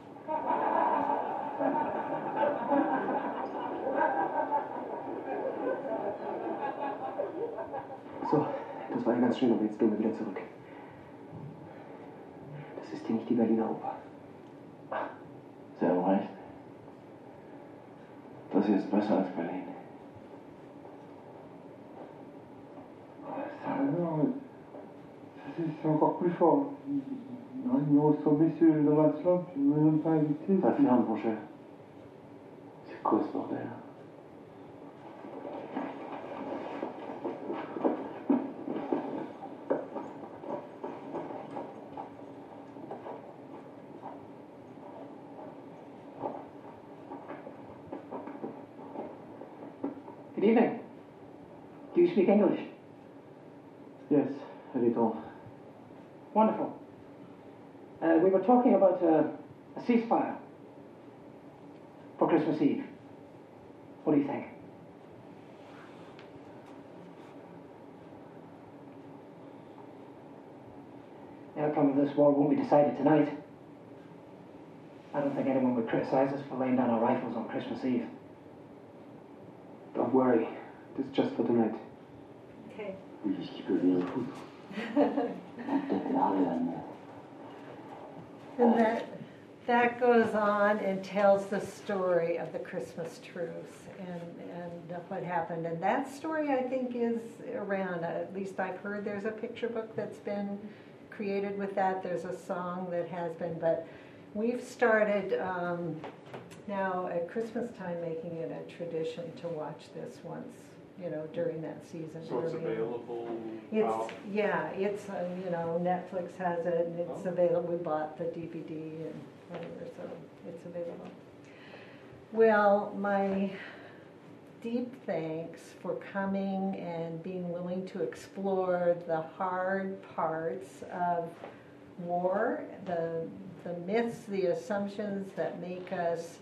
Scottish. So, das war ja ganz schön, aber jetzt gehen wir wieder zurück. Das ist hier nicht die Berliner Oper. Sie haben recht. Das hier ist besser als Berlin. C'est encore plus fort. Ils vont se tomber sur le Václav, puis ils ne m'ont même pas invité. Ça ferme, mon cher. C'est quoi ce bordel? Good evening. Do you speak English? Yes, a little. Wonderful. Uh, we were talking about uh, a ceasefire for Christmas Eve. What do you think? The outcome of this war won't be decided tonight. I don't think anyone would criticize us for laying down our rifles on Christmas Eve. Don't worry, it's just for tonight. Okay. Oui, qu'est-ce qu'il peut bien foutre? Peut-être parler allemand. And that, that goes on and tells the story of the Christmas truce and, and what happened. And that story, I think, is around, at least I've heard there's a picture book that's been created with that. There's a song that has been, but we've started um, now at Christmas time making it a tradition to watch this once, you know, during that season. So it's early. available It's, out? yeah, it's, uh, you know, Netflix has it, and it's Oh. available, we bought the D V D and whatever, so it's available. Well, my deep thanks for coming and being willing to explore the hard parts of war, the, the myths, the assumptions that make us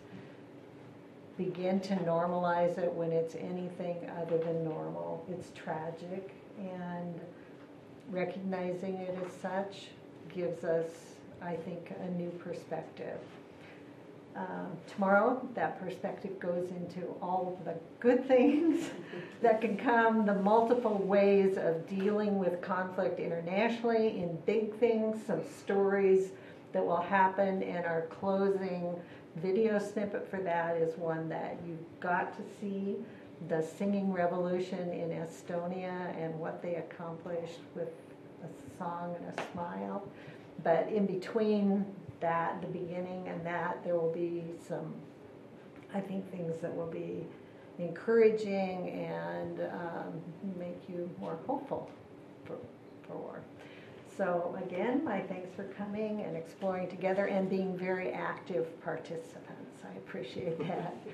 begin to normalize it when it's anything other than normal. It's tragic, and recognizing it as such gives us, I think, a new perspective. Um, tomorrow, that perspective goes into all of the good things that can come, the multiple ways of dealing with conflict internationally, in big things, some stories that will happen, and our closing video snippet for that is one that you've got to see, the singing revolution in Estonia and what they accomplished with a song and a smile. But in between that, the beginning and that, there will be some, I think, things that will be encouraging and um, make you more hopeful for, for war. So again, my thanks for coming and exploring together and being very active participants. I appreciate that.